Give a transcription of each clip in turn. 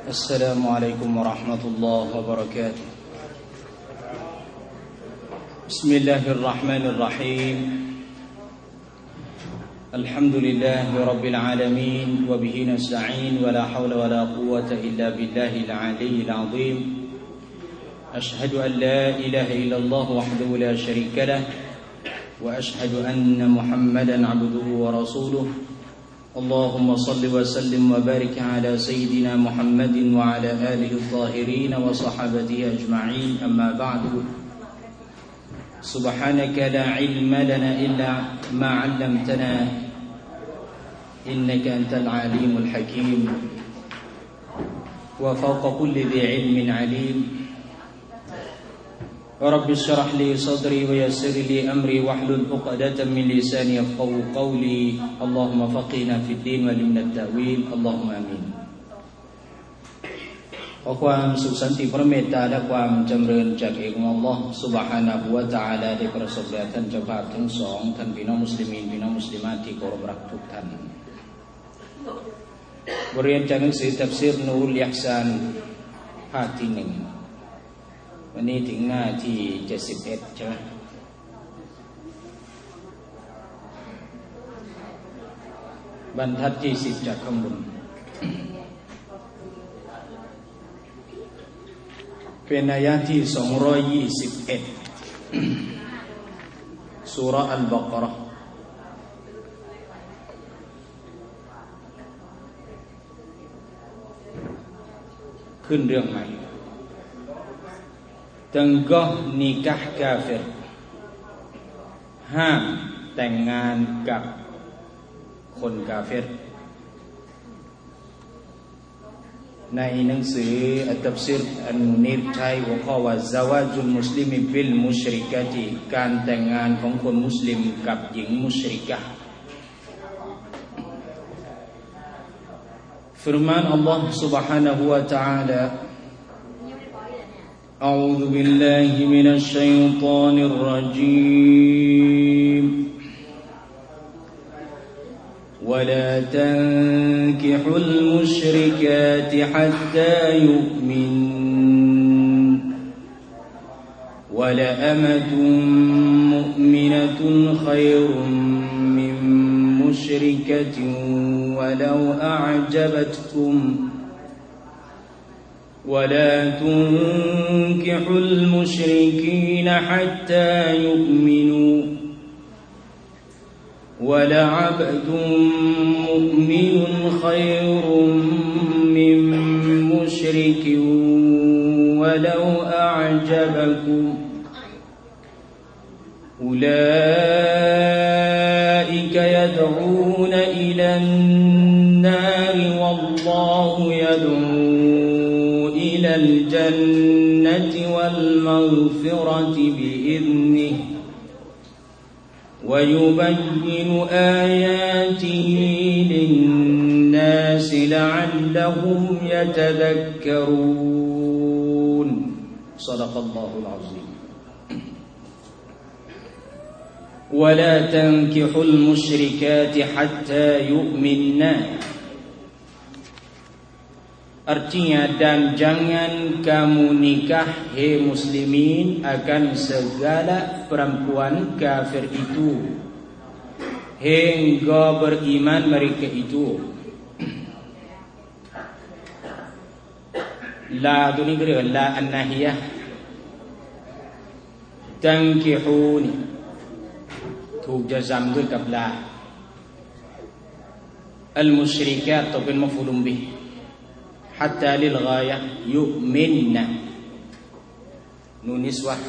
السلام عليكم ورحمة الله وبركاته بسم الله الرحمن الرحيم الحمد لله رب العالمين وبه نستعين ولا حول ولا قوة إلا بالله العلي العظيم أشهد أن لا إله إلا الله وحده لا شريك له وأشهد أن محمدا عبده ورسوله اللهم صل وسلم وبارك على سيدنا محمد وعلى آله الطاهرين وصحابته أجمعين أما بعد سبحانك لا علم لنا إلا ما علمتنا إنك أنت العليم الحكيم وفوق كل ذي علم عليم رب اشرح لي صدري ويسر لي أمري واحلل عقدة من لساني يفقهوا قولي اللهم فقهنا في الدين وعلمنا التأويل اللهم آمين ขอความสุขสันติพระเมตตาและความจำเริญจากเอกของอัลลอฮฺซุบฮานะฮูวะตะอาลาได้ประสบแด่ท่านเจ้าภาพทั้งสองท่านพี่น้องมุสลิมีนพี่น้องมุสลิมาที่เคารพรักทุกท่านบทเรียนจากหนังสือตัฟซีรนูรุลอิห์ซานภาคที่หนึ่งวันนี้ถึงหน้าที่71ใช่ไหมบรรทัดที่10จากข้างบนเป็นอายะที่221ซูเราะห์อัลบะเกาะเราะห์ขึ้นเรื่องใหม่Tenggoh nikah kafir ห้ามแต่งงานกับคนกาเฟรในหนังสืออัตตัฟซีรอันมุนีรใช้หัวข้อว่าซาวาจุลมุสลิมบิลมุชริกะติการแต่งงานของคนมุสลิมกับหญิงมุชริกะห์firman Allah Subhanahu wa ta'ala أعوذ بالله من الشيطان الرجيم ولا تنكحوا المشركات حتى يؤمنوا ولأمة مؤمنة خير من مشركة ولو أعجبتكم ولا تنكحوا المشركين حتى يؤمنوا ولعبد مؤمن خير من مشرك ولو أعجبكم أولئك يدعون إلى النار والله يدعو إلى الجنة والمغفرة بإذنه ويبين آياته للناس لعلهم يتذكرون صدق الله العظيم ولا تنكحوا المشركات حتى يؤمنن Artinya dan jangan kamu nikah hei muslimin akan segala perempuan kafir itu hingga beriman mereka itu. La tu ni kira la an-nahiyah tankihuni ถูกจะซ้ำด้วยกับลา al-musyrikat ต้องเป็นมัฟอูลุมบิฮ์hatta lil ghayah yu'minna nun niswah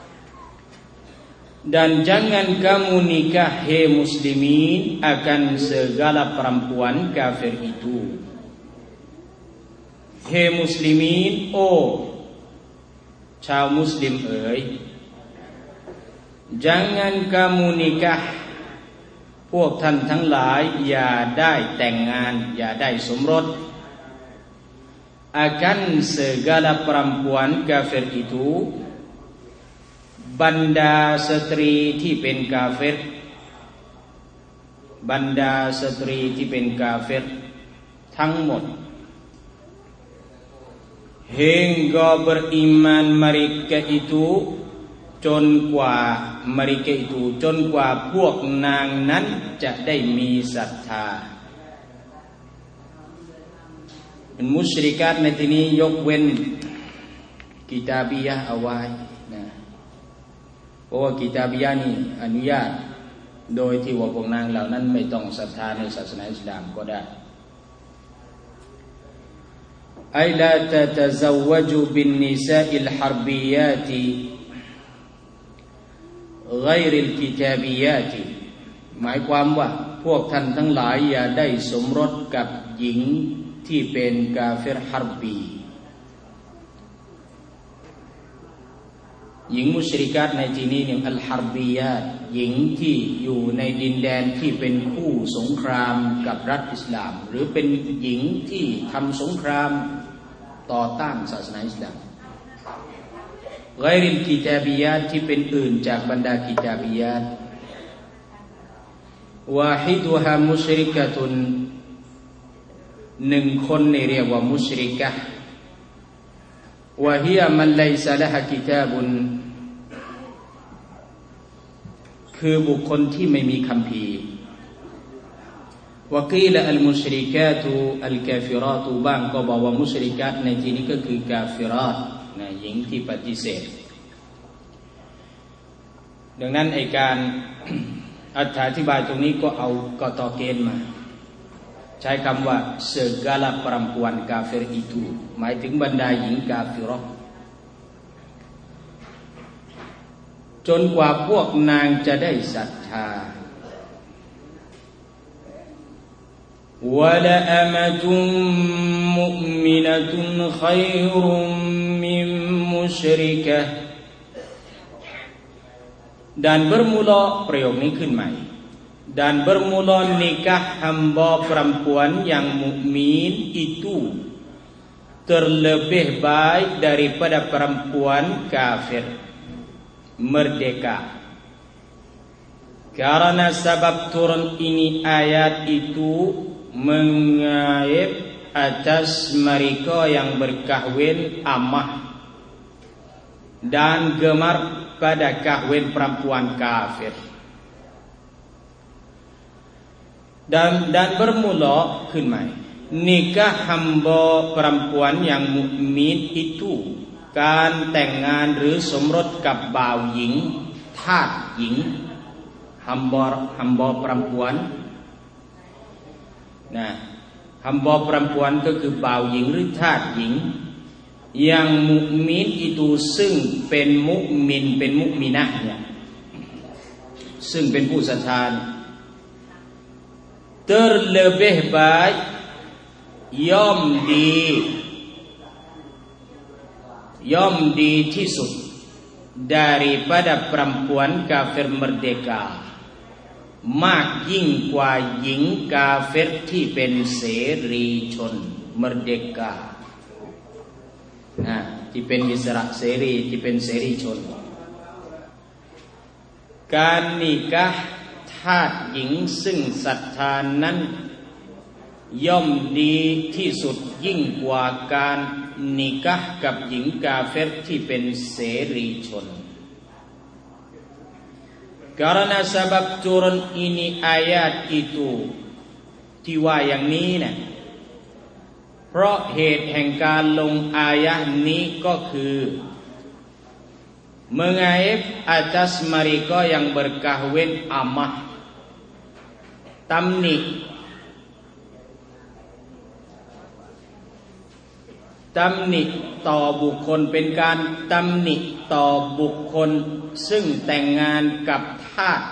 dan jangan kamu nikah hei muslimin akan segala perempuan kafir itu hei musliminชาวมุสลิมเอ๋ย jangan kamu nikah พวกท่านทั้งหลายอย่าได้แต่งงานอย่าได้สมรสakan segala perempuan kafir itu บรรดาสตรีที่เป็นกาเฟร บรรดาสตรีที่เป็นกาเฟรทั้งหมด hingga beriman mereka ituจนกว่าพวกนางนั้นจะได้มีศรัทธาเป็นมุชริกาตในที่นี้ยกเว้นกิตาบียะห์เอาไว้นะเพราะว่ากิตาบียะห์นี่อนุญาตโดยที่ว่าพวกนางเหล่านั้นไม่ต้องศรัทธาในศาสนาอิสลามก็ได้ไอลาตะตะซะวะจุบินนิซาอิลฮารบียาติغير الكتابيات หมายความว่าพวกท่านทั้งหลายอย่าได้สมรสกับหญิงที่เป็นกาเฟรฮารบีหญิงมุชริกาตในที่นี้เนี่ยอัลฮารบียาตหญิงที่อยู่ในดินแดนที่เป็นคู่สงครามกับรัฐอิสลามหรือเป็นหญิงที่ทำสงครามต่อต้านศาสนาอิสลามไกริลกิตาบียาตที่เป็นอื่นจากบรรดากิตาบียาตวาฮิดุฮามุชริกะตุนหนึ่งคนนี่เรียกว่ามุชริกะห์วะฮิยะมันไลซะละฮะกิตาบุนคือบุคคลที่ไม่มีคัมภีร์วะกีละอัลมุชริกาตุอัลกาฟิรอตุบ้างก็บอกว่ามุชริกะห์ในที่นี้ก็คือกาฟิรอตนะหญิงที่ปฏิเสธดังนั้นไอ้การอธิบายตรงนี้ก็เอากตเกณฑ์มาใช้คำว่า segala perempuan kafir itu หมายถึงบรรดาหญิงกาฟิรอจนกว่าพวกนางจะได้ศรัทธาวะละอะมะตุมมุอ์มินะตุนค็อยรุมมินมุชริกะห์dan bermula perayaan iniขึ้นใหม่dan bermula nikah hamba perempuan yang mukmin itu terlebih baik daripada perempuan kafir merdeka karena sebab turun ini ayat itu mengaib atas mereka yang berkahwin amah dan gemar pada kahwin perempuan kafir dan bermula ขึ้นใหม่ nikah hamba perempuan yang mukmin itu การแต่งงานหรือสมรสกับบ่าวหญิงทาสหญิง hamba perempuan นะ hamba perempuan ก็คือบ่าวหญิงหรือทาสหญิงyang mukmin itu ซึ่งเป็นมุมินเป็นมุมินะห์เนี่ยซึ่งเป็นผู้ศรัทธา terlebih baik ย่อมดีที่สุด daripada perempuan kafir merdeka มากยิ่งกว่าหญิงกาเฟรที่เป็นเสรีชน merdekaที่เป็นอิสระเสรีที่เป็นเสรีชนการนิกะห์ทาสหญิงซึ่งศรัทธานั้นย่อมดีที่สุดยิ่งกว่าการนิกะห์กับหญิงกาเฟรที่เป็นเสรีชน karena sebab turun ini ayat itu ที่ว่าอย่างนี้นะเพราะเหตุแห่งการลงอายะห์นี้ก็คือ mengaib atas mereka yang berkahwin amah ตำหนิต่อบุคคลเป็นการตำหนิต่อบุคคลซึ่งแต่งงานกับทาส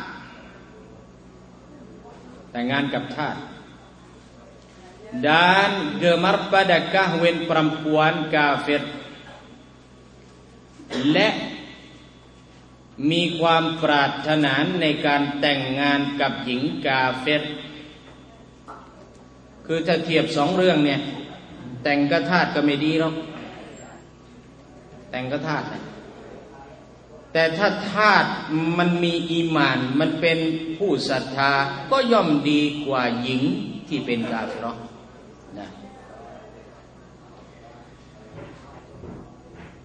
dan gemar pada kahwin perempuan kafir และมีความปรารถนาในการแต่งงานกับหญิงกาเฟรคือถ้าเทียบสองเรื่องเนี่ยแต่งกับทาสก็ไม่ดีหรอกแต่งกับทาสแต่ถ้าทาสมันมีอีหม่านมันเป็นผู้ศรัทธาก็ย่อมดีกว่าหญิงที่เป็นกาเฟรนะ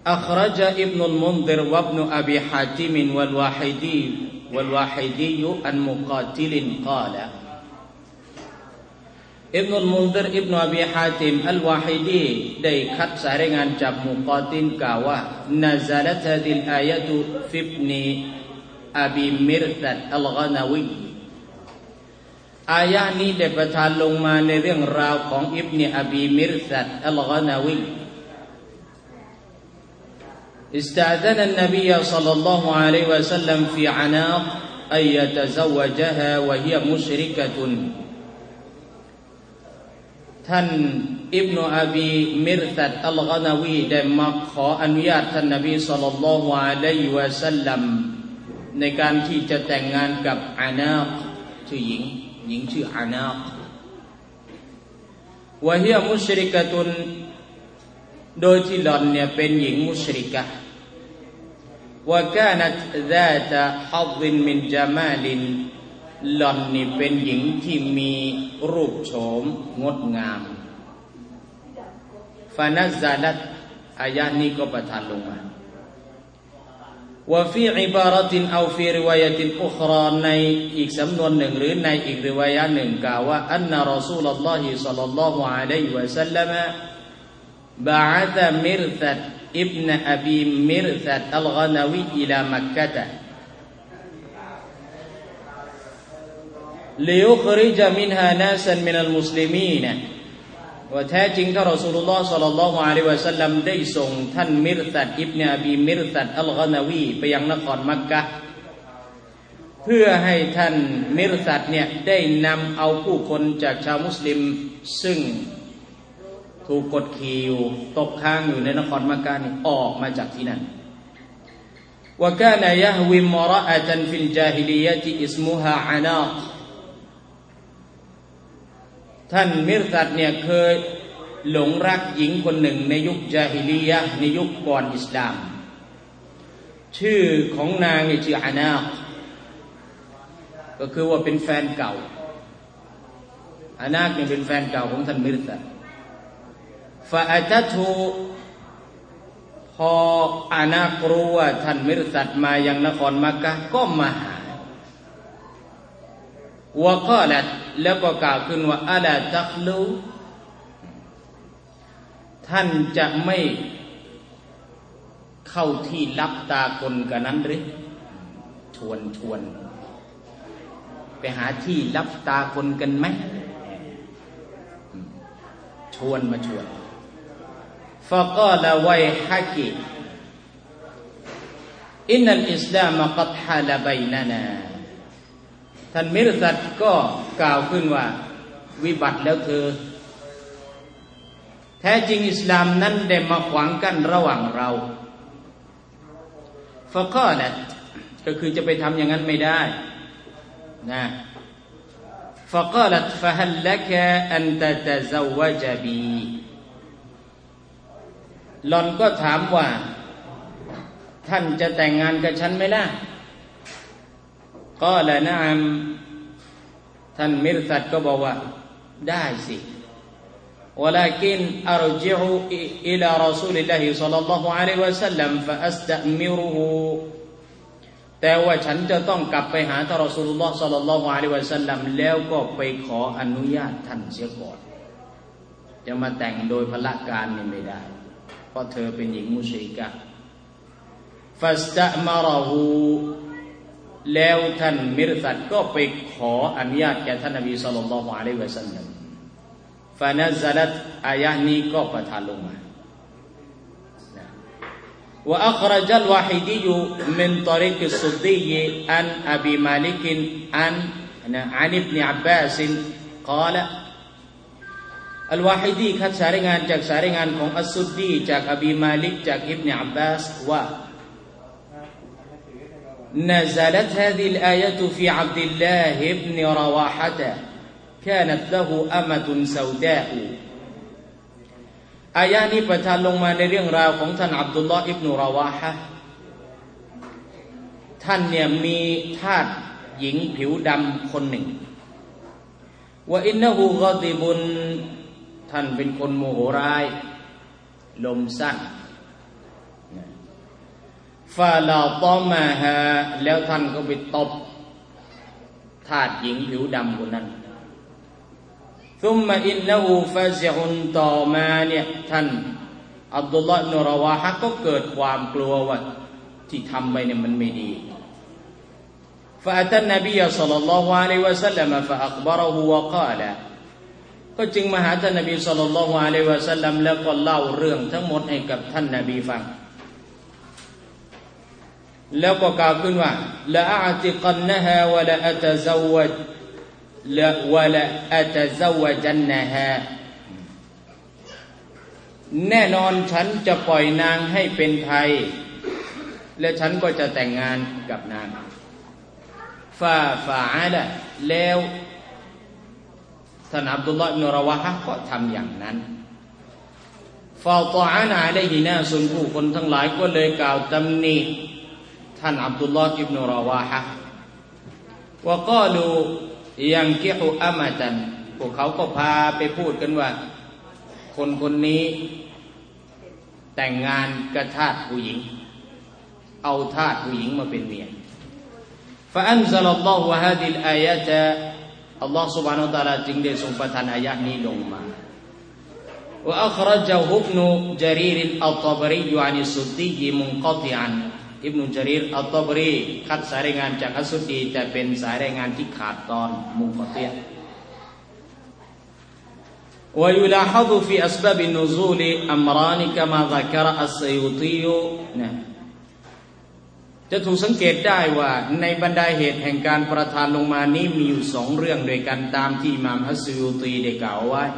أخرج ابن المنذر وابن أبي حاتم والواحدي عن مقاتل قالอิบนุลมุนซิรอิบนุอบีฮาติมอัลวาฮิดีได้คัดสายรายงานจากมุกอติลกล่าวว่านะซะลัตฮาดิลอายะตุฟิบนีอบีมิรซัดอัลฆะนาวีอายะนี้ได้ประทานลงมาในเรื่องราวของอิบนีอบีมิรซัดอัลฆะนาวีاستأذن النبي صلى الله عليه وسلم في عناق أن يتزوجها وهي مشركةท่านอิบนุอบีมิรซัดอัลฆะนาวีได้มาขออนุญาตท่านนบีศ็อลลัลลอฮุอะลัยฮิวะซัลลัมในการที่จะแต่งงานกับอานาคชื่อหญิงชื่ออานาควะฮิยะมุชริกะตุนโดยที่หล่อนเนี่ยเป็นหญิงมุชริกะห์วะกานัตซาตะฮัฎฎินมินญะมาลินหล่อนนี่เป็นหญิงที่มีรูปโฉมงดงามฟานัซซาลัตอายะนี้ก็ประทานลงมาวะฟีอิบาระตินเอาฟีริวายะตินอุคราในอีกสำนวนหนึ่งหรือในอีกริวายะหนึ่งกล่าวว่าอันนะรอซูลุลลอฮิศ็อลลัลลอฮุอะลัยฮิวะซัลลัมบะอะซะมิรซัดอิบนะอบีมิรซัดอัลฆะนาวีอิลามักกะตะليخرج منها ناسا من المسلمين ว่าแท้จริงท่านรอซูลุลลอฮ์ศ็อลลัลลอฮุอะลัยฮิวะซัลลัมได้ส่งท่านมิรซัดอิบนุอบีมิรซัดอัลฆะนาวีไปยังนครมักกะห์เพื่อให้ท่านมิรซัดเนี่ยได้นำเอาผู้คนจากชาวมุสลิมซึ่งถูกกดขี่อยู่ตกค้างอยู่ในนครมักกะห์นี่ออกมาจากที่นั่นวะกานะยะฮวิมรออะตันฟิลญาฮิลิยะติอิสมุฮาอานาคท่านมิรซัดเนี่ยเคยหลงรักหญิงคนหนึ่งในยุคญาฮิลียะห์ในยุคก่อนอิสลามชื่อของนางนี่ชื่ออานาคก็คือว่าเป็นแฟนเก่าอานาคเนี่ยเป็นแฟนเก่าของท่านมิรซัดฟาอะตัตุพออานาครู้ว่าท่านมิรซัดมายังนครมักกะห์ก็มาหาวะกาลัตแล้วก็กล่าวขึ้นว่าอะลาตักลูท่านจะไม่เข้าที่ลับตาคนกันนั้นหรือชวนไปหาที่ลับตาคนกันไหมชวนฟะกาลาไวฮะกิอินนัลอิสลามกัดฮาลาบัยนานาท่านมิรซัดก็กล่าวขึ้นว่าวิบัติแล้วเธอแท้จริงอิสลามนั้นได้มาขวางกั้นระหว่างเราฟะกาลัตก็คือจะไปทำอย่างนั้นไม่ได้นะฟะกาลัตฟะฮัลลักะอันตะตะซะวะจบีหล่อนก็ถามว่าท่านจะแต่งงานกับฉันไหมล่ะกอละนะอัมท่านมิรซัดก็บอกว่าได้สิวะลากินอัรจิอุอิลารอซูลิลลาฮิศ็อลลัลลอฮุอะลัยฮิวะซัลลัมฟะอัสตะมิรุฮูแต่ว่าฉันจะต้องกลับไปหาท่านรอซูลุลลอฮ์ศ็อลลัลลอฮุอะลัยฮิวะซัลลัมแล้วก็ไปขออนุญาตท่านเสียก่อนจะมาแต่งโดยพละการนี่ไม่ได้เพราะเธอเป็นหญิงมุชริกะห์ฟัสตะมะรอฮูแล้วท่านมิรซัดก็ไปขออนุญาตแก่ท่านนบีศ็อลลัลลอฮุอะลัยฮิวะซัลลัมฟานัซซะลัตอายะห์นี้ก็ประทานลงมาวะอัครจัลวาฮิดีมินตอริกอัสซุดดีอันอบีมาลิกอันอิบนุอับบาสกล่าวอัลวาฮิดีคัดสายรายงานจากสายรายงานของอัสซุดดีจากอบีมาลิกจากอิบนุอับบาสว่า نزلت هذه الآية في عبد الله بن رواحة كانت له أمة سوداء อายะนี้ประทานลงมาในเรื่องราวของท่านอับดุลลอฮ์อิบนุราวาฮะห์ท่านเนี่ยมีทาสหญิงผิวดำคนหนึ่งว่าอินนะฮูกอฎิบุนท่านเป็นคนโมโหร้ายลมสั้นฟาลาตอมาฮาแล้วท่านก็ไปตบทาสหญิงผิวดำคนนั้นซุมมาอินนะฮูฟาซิอุนต่อมาเนี่ยท่านอับดุลลอฮ์อิบนุรอวาฮะก็เกิดความกลัวว่าที่ทำไปเนี่ยมันไม่ดีฟาอัตนบีศ็อลลัลลอฮุอะลัยฮิวะซัลลัมฟาอัคบะเราะฮูวะกาลก็จึงมาหาท่านนบีศ็อลลัลลอฮุอะลัยฮิวะซัลลัมแล้วก็เล่าเรื่องทั้งหมดให้กับท่านนบีฟังแล้วก็กล่าวขึ้นว่าละอะติกันนะฮาวะละอะตะซาวะวะละอะตะซาวะจันนะฮาแน่นอนฉันจะปล่อยนางให้เป็นไทยและฉันก็จะแต่งงานกับนางฟาอะละแล้วท่านอับดุลลอฮ์อิบนุรอวาฮะก็ทำอย่างนั้นฟาตออะนะอะลัยฮินาสุนผู้คนทั้งหลายก็เลยกล่าวตำหนิท่านอับดุลลอฮ์อิบนุรอวาฮะว่ากาลูยังกิฮุอะมะตันพวกเขาก็พาไปพูดกันว่าคนคนนี้แต่งงานกับทาสผู้หญิงเอาทาสผู้หญิงมาเป็นเมียฟะอันซะลัลลอฮุฮาซิลอายะตะอัลลอฮฺ سبحانه และ تعالى จึงได้ทรงประทานอายะห์นี้ลงมาว่าอัครจฮุบนุจารีรอัลฏอบรีอานิสุดดีมุนกอติอันอิบนุจารีรอัลฏอบรีคัดสายรายงานจากอัสสุดดีแต่เป็นสายรายงานที่ขาดตอนมุนกอติอะห์ويلاحظ في أسباب النزول أمران كما ذكر السيوطي จะถูกสังเกตได้ว่าในบรรดาเหตุแห่งการประทานลงมานี้มีอยู่สองเรื่องด้วยกันตามที่อิหม่ามอัสซุยูตีได้กล่าวไว้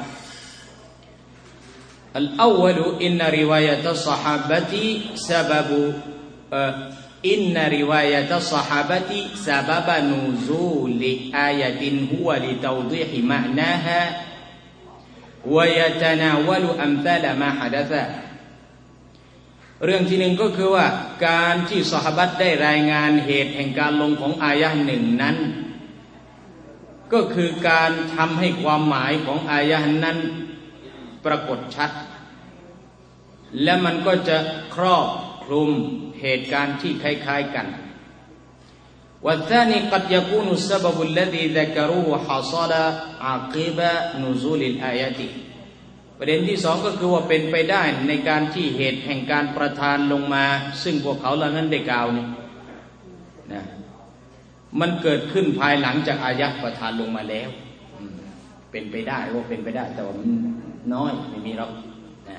อัลอวัลอินนริวายะตัสซอฮาบะติซะบับอินนริวายะตัสซอฮาบะติซะบับนูซูลิอายะตินฮุวะลิตาวฎีฮิมะนาฮาวะยะตะนาวะลุอัมซาลมาฮะดะซะเรื่องที่หนึ่งก็คือว่าการที่ซอฮาบะห์ได้รายงานเหตุแห่งการลงของอายะห์หนึ่งนั้นก็คือการทำให้ความหมายของอายะห์นั้นปรากฏชัดและมันก็จะครอบคลุมเหตุการณ์ที่คล้ายๆกันوالثاني قد يكون السبب الذي ذكروه حصل عقب نزول الآيات ประเด็นที่สองก็คือว่าเป็นไปได้ในการที่เหตุแห่งการประทานลงมาซึ่งพวกเขาเหล่านั้นได้กล่าวนี่นะมันเกิดขึ้นภายหลังจากอายะห์ประทานลงมาแล้วเป็นไปได้ว่าเป็นไปได้แต่ว่ามันน้อยไม่มีหรอกนะ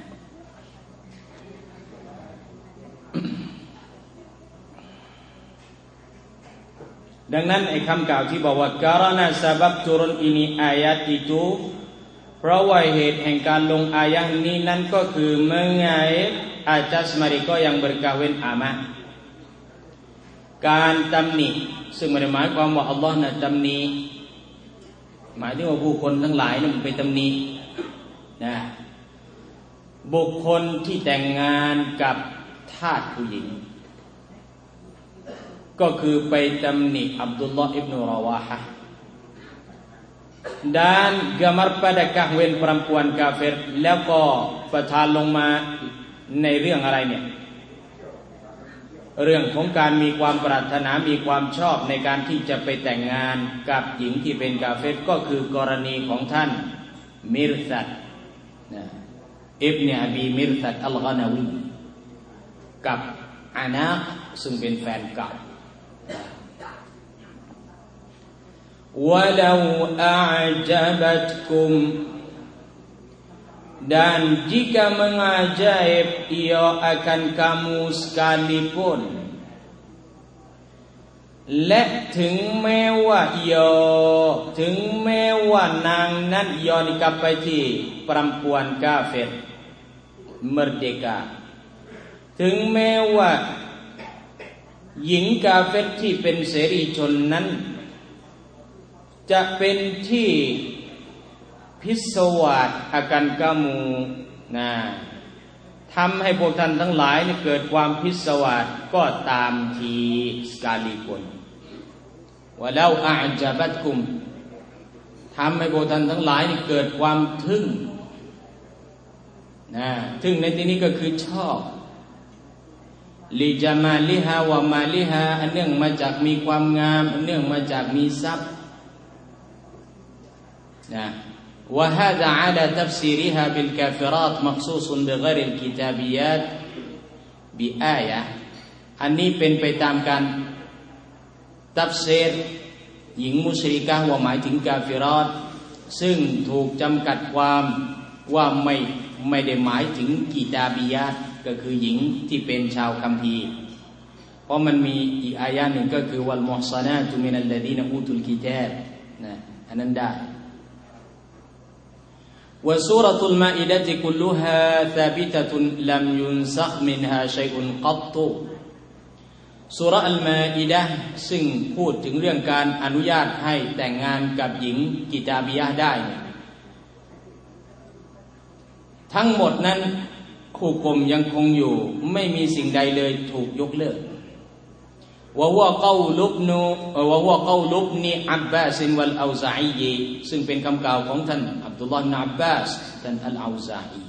ดังนั้นไอ้คำกล่าวที่บอกว่าการณะซะบับตุรุนอินีอายะติตุเพราะว่าเหตุแห่งการลงอายะห์นี้นั้นก็คือmengait atas mereka yang berkahwin ama การตำหนิซึ่งไม่ได้หมายความว่าอัลลอฮ์น่ะตำหนิหมายถึงว่าผู้คนทั้งหลายนั้นไปตำหนินะบุคคลที่แต่งงานกับทาสผู้หญิงก็คือไปตำหนิอับดุลลอฮ์อิบนุรอวาฮะdan gamar pada kahwin perempuan kafir แล้วก็ประทานลงมาในเรื่องอะไรเนี่ยเรื่องของการมีความปรารถนามีความชอบในการที่จะไปแต่งงานกับหญิงที่เป็นกาเฟรก็คือกรณีของท่านมิรซัดอิบนุอบีมิรซัดอัลกานาวีกับอานาซึ่งเป็นแฟนเก่าwalau a'jabatkum dan jika mengajaib ia akan kamu sekalipun และถึงแม้ว่านางนั้นยอนี่กลับไปที่ perempuan kafir merdeka ถึงแม้ว่าหญิงกาเฟรที่เป็นเสรีชนนั้นจะเป็นที่พิศวาสอาการกามูนะทำให้พวกท่านทั้งหลายนี่เกิดความพิศวาสก็ตามทีสกาลีคนว่าแล้วอาจาบัตคุมทำให้พวกท่านทั้งหลายนี่เกิดความทึ่งนะทึ่งในที่นี้ก็คือชอบลิจามาลิฮาวะมาลิฮาอันเนื่องมาจากมีความงามอันเนื่องมาจากมีทรัพย์นะوهذا على تفسيرها بالكافرات مخصوص بغير الكتابيات بآية อันนี้เป็นไปตามการตัฟซีรหญิงมุชริกะห์ว่าหมายถึงกาฟิรอตซึ่งถูกจำกัดความว่าไม่ได้หมายถึงกิตาบียาตก็คือหญิงที่เป็นชาวคัมภีร์เพราะมันมีอีกอายะหนึ่งก็คือวัลมุฮซานาตุมินัลลดีนอูตุลกิตาบนะอันนั้นได้وسورة المائدة كلها ثابتة لم ينسخ منها شيء قط ซูเราะห์อัลมาอิดะห์ซึ่งพูดถึงเรื่องการอนุญาตให้แต่งงานกับหญิงกิตาบียะห์ได้ทั้งหมดนั้นหุกมยังคงอยู่ไม่มีสิ่งใดเลยถูกยกเลิกวะฮุวะกอลุบนิอับบาสวัลเอาซาอีซึ่งเป็นคำกล่าวของท่านอับดุลลอฮ์อิบนุอับบาสท่านอัลเอาซาอี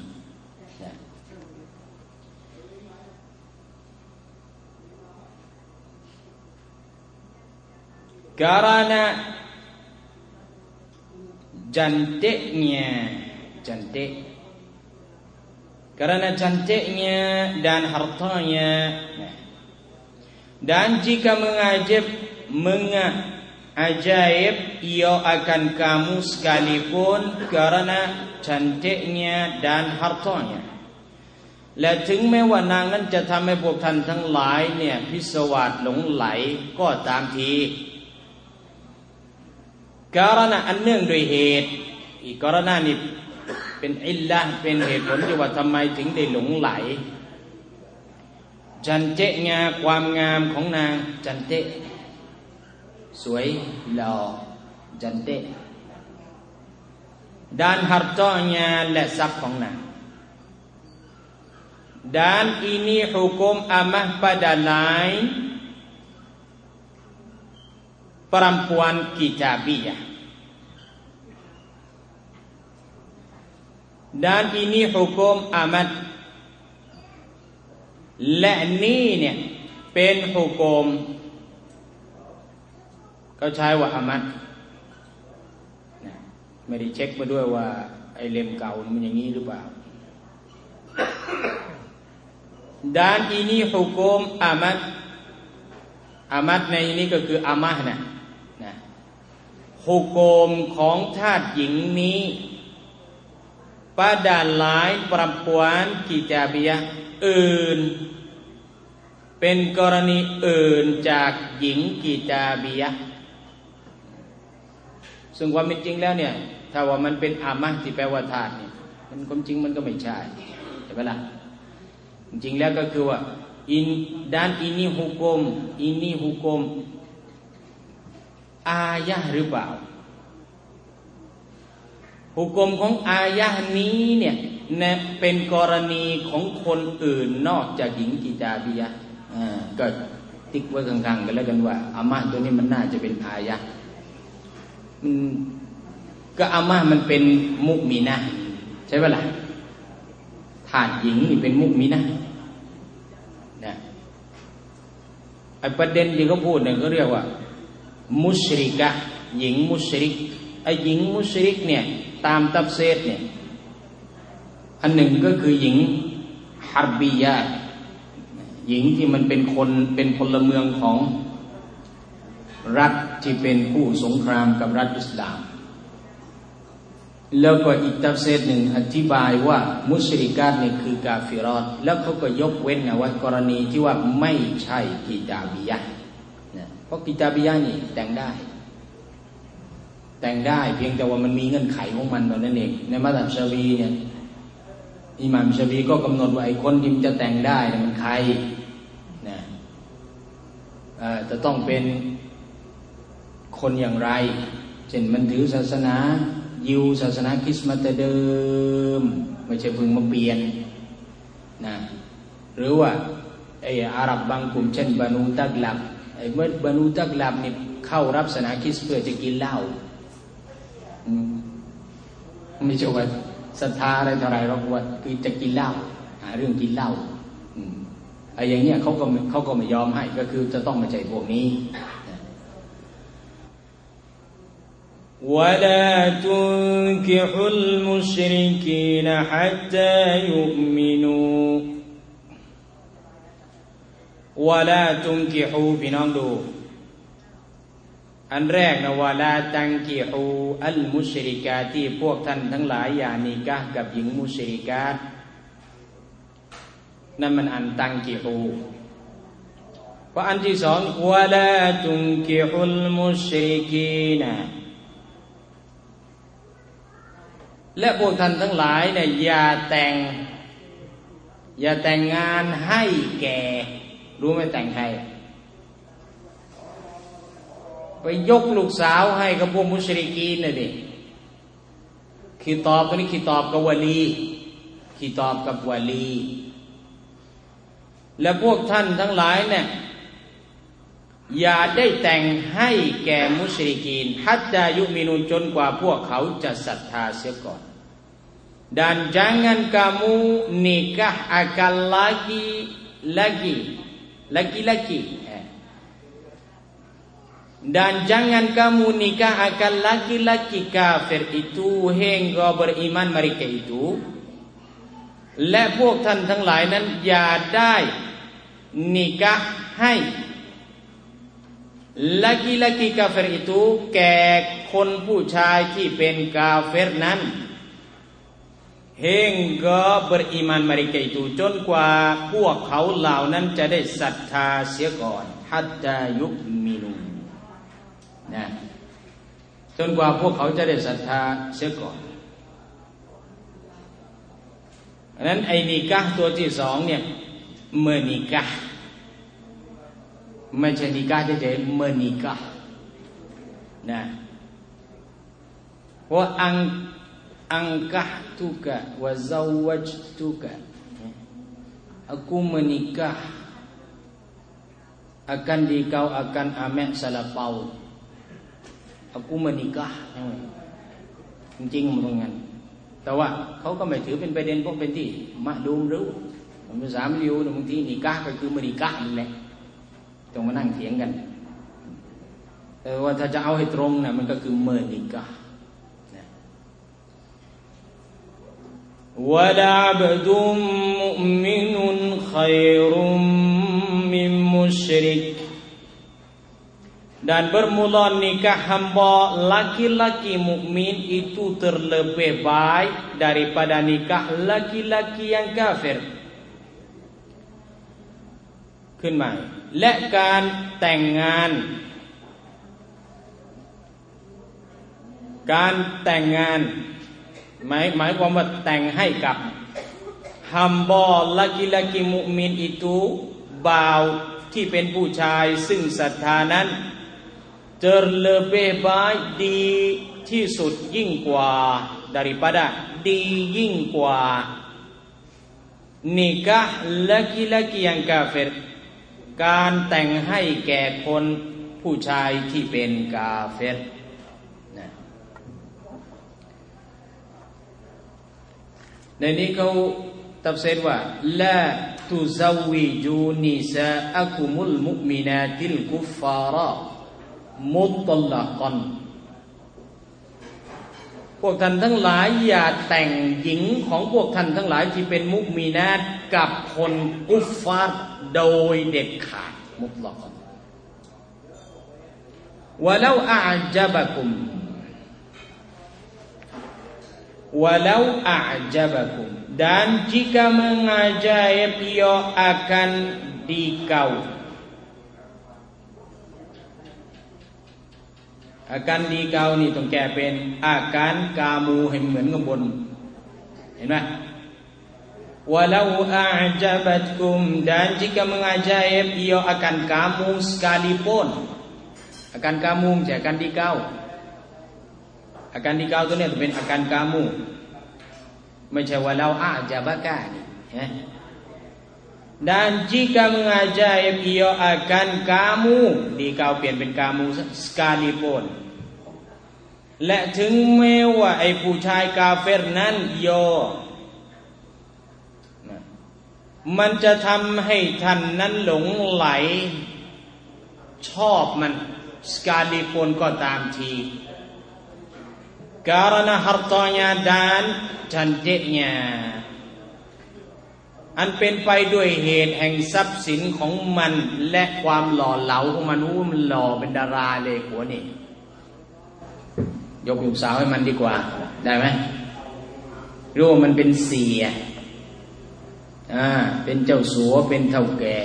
karena cantiknya dan hartanya dan jika mengajaib ia akan kamu sekalipun karena cantiknya dan hartanya และถึงแม้ว่านางนั้นจะทำให้พวกท่านทั้งหลายเนี่ยพิศวาสหลงไหลก็ตามทีการณะอันเนื่องโดยเหตุอีกการณะนี้เป็นอิลละห์เป็นเหตุผลที่ว่าทำไมถึงได้หลงไหลจันเจงาความงามของนางจันเตสวยหล่อจันเตด้านharตanyaและทรัพย์ของนางdan ini hukum amah pada lain perempuan kitabiyah dan ini hukum amat และนี่เนี่ยเป็นฮุกมเขาใช้ว่าอามัดไม่ได้เช็คมาด้วยว่าไอเล่มเก่ามันอย่างนี้หรือเปล่า dan ini hukum amat อามัดในนี้ก็คืออามะห์นะฮุกมของทาสหญิงนี้ pada lain perempuan kitabiyah อื่นเป็นกรณีอื่นจากหญิงกิตาบียะห์ซึ่งความเป็นจริงแล้วเนี่ยถ้าว่ามันเป็นอามะห์ที่แปลว่าทาสเนี่ยมันความจริงมันก็ไม่ใช่ใช่ไหมล่ะจริงๆแล้วก็คือว่าdan ini hukum อายะห์หรือเปล่าฮุกมของอายะห์นี้เนี่ยเป็นกรณีของคนอื่นนอกจากหญิงกิตาบียะห์ก็ติ๊กไว้ข้างๆกันแล้วกันว่าอามะห์ตัวนี้มันน่าจะเป็นอายะห์ก็อามะห์มันเป็นมุมินะห์ใช่ป่ะล่ะทาสหญิงนี่เป็นมุมินะห์นะไอ้ประเด็นที่เขาพูดเนี่ยเขาเรียกว่ามุชริกะห์หญิงมุชริกไอ้หญิงมุชริกเนี่ยตามตัฟซีรเนี่ยอันหนึ่งก็คือหญิงฮาร์บียะห์หญิงที่มันเป็นคนเป็นพลเมืองของรัฐที่เป็นผู้สงครามกับรัฐอิสลามแล้วก็อีกตัฟซีรหนึ่งอธิบายว่ามุชริกาตเนี่ยคือกาฟิรอตแล้วเขาก็ยกเว้นนะว่ากรณีที่ว่าไม่ใช่กิตาบียะห์เพราะกิตาบียะห์นี่แต่งได้เพียงแต่ว่ามันมีเงื่อนไขของมันเท่านั้นเองในมัซฮับชาฟีเนี่ยอิหม่ามชาฟีก็กำหนดว่าไอ้คนที่จะแต่งได้มันใครนะจะต้องเป็นคนอย่างไรเช่นมันถือศาสนายิวศาสนาคริสต์มาแต่เดิมไม่ใช่เพิ่งมาเปลี่ยนนะหรือว่าไอ้อาหรับบางกลุ่มเช่นบานูตักลับไอ้เมื่อบานูตักลับนี่เข้ารับศาสนาคริสต์เพื่อจะกินเหล้าไม่ใช่ว่าศรัทธาอะไรเท่าไรหรอกว่าคือจะกินเหล้าหาเรื่องกินเหล้าไอ้อย่างเนี้ยเขาก็ไม่ยอมให้ก็คือจะต้องมาใจพวกนี้ولا تنكحوا المشركين حتى يؤمنوا ولا تنكحوا พี่น้องดูอันแรกนะวะลาตังกิฮูอัลมุชริกาที่พวกท่านทั้งหลายอย่านิกะห์กับหญิงมุชริกาตนั่นมันอันตังกิฮูเพราะอันที่สองวะลาตุนกิฮุลมุชริกีนะและพวกท่านทั้งหลายเนี่ยอย่าแต่งงานให้แก่รู้ไหมแต่งให้ไปยกลูกสาวให้กับพวกมุชริกีนน่ะดิคิตอบตัวนี้คิตอบกับวะลีคิตอบกับวะลีและพวกท่านทั้งหลายเนี่ยอย่าได้แต่งให้แก่มุชริกีนฮัตตายุมินุนจนกว่าพวกเขาจะศรัทธาเสียก่อนdan jangan kamu nikah akan laki-laki dan jangan kamu nikah akan laki-laki kafir itu hingga beriman mereka ituและพวกท่านทั้งหลายนั้นอย่าได้นิกะห์ให้laki-laki kafir ituแก่คนผู้ชายที่เป็นกาเฟรนั้นhingga beriman mereka ituจนกว่าพวกเขาเหล่านั้นจะได้ศรัทธาเสียก่อนฮัตตายุมินูนะจนกว่าพวกเขาจะได้ศรัทธาเสียก่อนอันนั้นไอ้นิกะห์ตัวที่สองเนี่ยเมื่อนิกะห์ไม่ใช่นิกะห์เฉยๆเมื่อนิกะห์นะเพราะangkahtuka wa zawwajtuka aku menikah akan dikau akan amek salapau aku menikah จริงๆมันตรงนั้นแต่ว่าเขาก็ไม่ถือเป็นประเด็นเพราะเป็นที่มะดูมรู้ภาษาไม่รู้บางทีนิกะห์ก็คือนิกะห์นั่นแหละต้องมานั่งเถียงกันแต่ว่าถ้าจะเอาให้ตรงนะมันก็คือนิกะห์وَلَعَبْدٌ مُؤْمِنٌ خَيْرٌ مِّن مُشْرِكٍ dan bermula nikah hamba laki-laki mukmin itu terlebih baik daripada nikah laki-laki yang kafir ขึ้นใหม่และการแต่งงานหมายความว่าแต่งให้กับฮัมบอlaki-laki mukmin ituบ่าวที่เป็นผู้ชายซึ่งศรัทธานั้นterlebih baik ดีที่สุดยิ่งกว่า daripada ดียิ่งกว่านิกะห์laki-laki yang kafir การแต่งให้แก่คนผู้ชายที่เป็นกาเฟรในนี้เขาตัฟซีรว่าลาตุซาวิจูนิซาอะกุมุลมุอ์มินาติลกุฟฟาระมุตละกัน พวกท่านทั้งหลายอย่าแต่งหญิงของพวกท่านทั้งหลายที่เป็นมุมีนาตกับคนกุฟฟาร์โดยเด็ดขาดมุตละกันวะลาอะจับะกุมdan jika mengajaib ia akan dikauนี่ต้องแก้เป็นอาการกามูให้เหมือนกับบนเห็นไหมwalau a'jabatkum dan jika mengajaib ia akan kamu sekalipun akan kamuจะakan dikau akan dikau ตัวนี้จะเป็นอาการกามูไม่ใช่ว่าเราa'jabakaนี่dan jika mengajaib ia akan kamu dikau เปลี่ยนเป็นกามูsekalipun และถึงแม้ว่าไอ้ผู้ชายกาเฟรนั้นมันจะทำให้ท่านนั้นหลงไหลชอบมันsekalipunก็ตามที karena hartanya dan cantiknya อันเป็นไปด้วยเหตุแห่งทรัพย์สินของมันและความหล่อเหลาของมันมันหล่อเป็นดาราเลยหัวนี่ยกลูกสาวให้มันดีกว่าได้ไหมรู้ว่ามันเป็นเสียเป็นเจ้าสัวเป็นเฒ่าแก่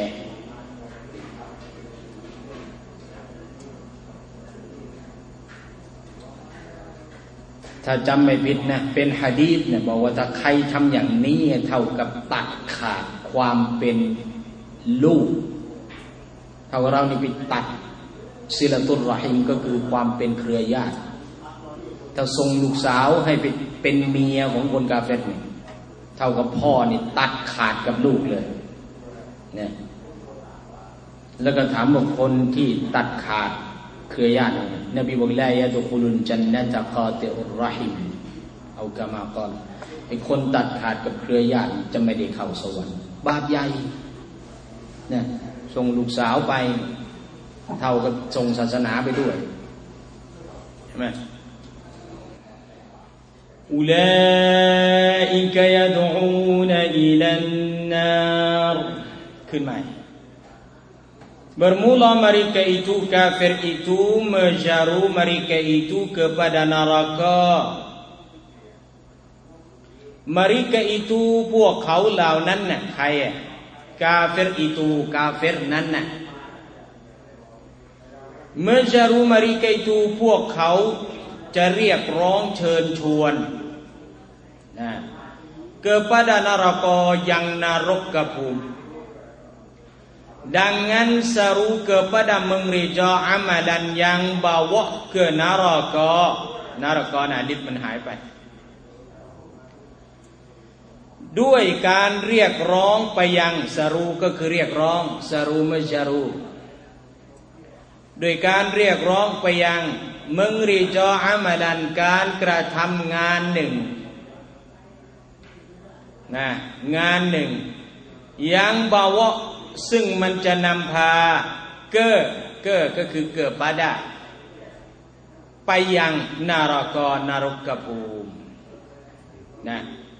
ถ้าจำไม่ผิดนะเป็นหะดีษเนี่ยบอกว่าถ้าใครทำอย่างนี้เท่ากับตัดขาดความเป็นลูกเท่ากับเรานี่ไปตัดศิลตุรรหิมก็คือความเป็นเครือญาติถ้าส่งลูกสาวให้เป็นเมียของคนกาเฟรเนี่ยเท่ากับพ่อนี่ตัดขาดกับลูกเลยเนี่ยแล้วก็ถามว่าคนที่ตัดขาดเครือญาตินบีบอกลายะดุคุลุนจันนะตะกาติอุรรหิมเอากะมากอนไอ้คนตัดขาดกับเครือญาติจะไม่ได้เข้าสวรรค์บาปใหญ่เนี่ยส่งลูกสาวไปเท่ากับส่งศาสนาไปด้วยใช่ไหมอุลาอิกะยะดูนอิลันนารขึ้นใหม่Bermula mereka itu kafir itu menyeru mereka itu kepada neraka. Mereka itu พวกเขาเหล่านั้นน่ะใครกาเฟรituกาเฟรนั้นน่ะ menyeru mereka itu พวกเขาจะเรียกร้องเชิญชวนนะ kepada neraka yang narakaภูมิDengan seru kepada mengerja amalan yang bawa ke neraka. Neraka nah alif มันหายไปด้วยการเรียกร้องไปยังสรูก็คือเรียกร้องสรูมจารูด้วยการเรียกร้องไปยังมึงริจออามัลันการกระทำงานหนึ่งนะงานหนึ่งยังบาวะซึ่งมันจะนำพาเก้อก็คือเกิดปาดาไปยังนารกนรกภูมินะ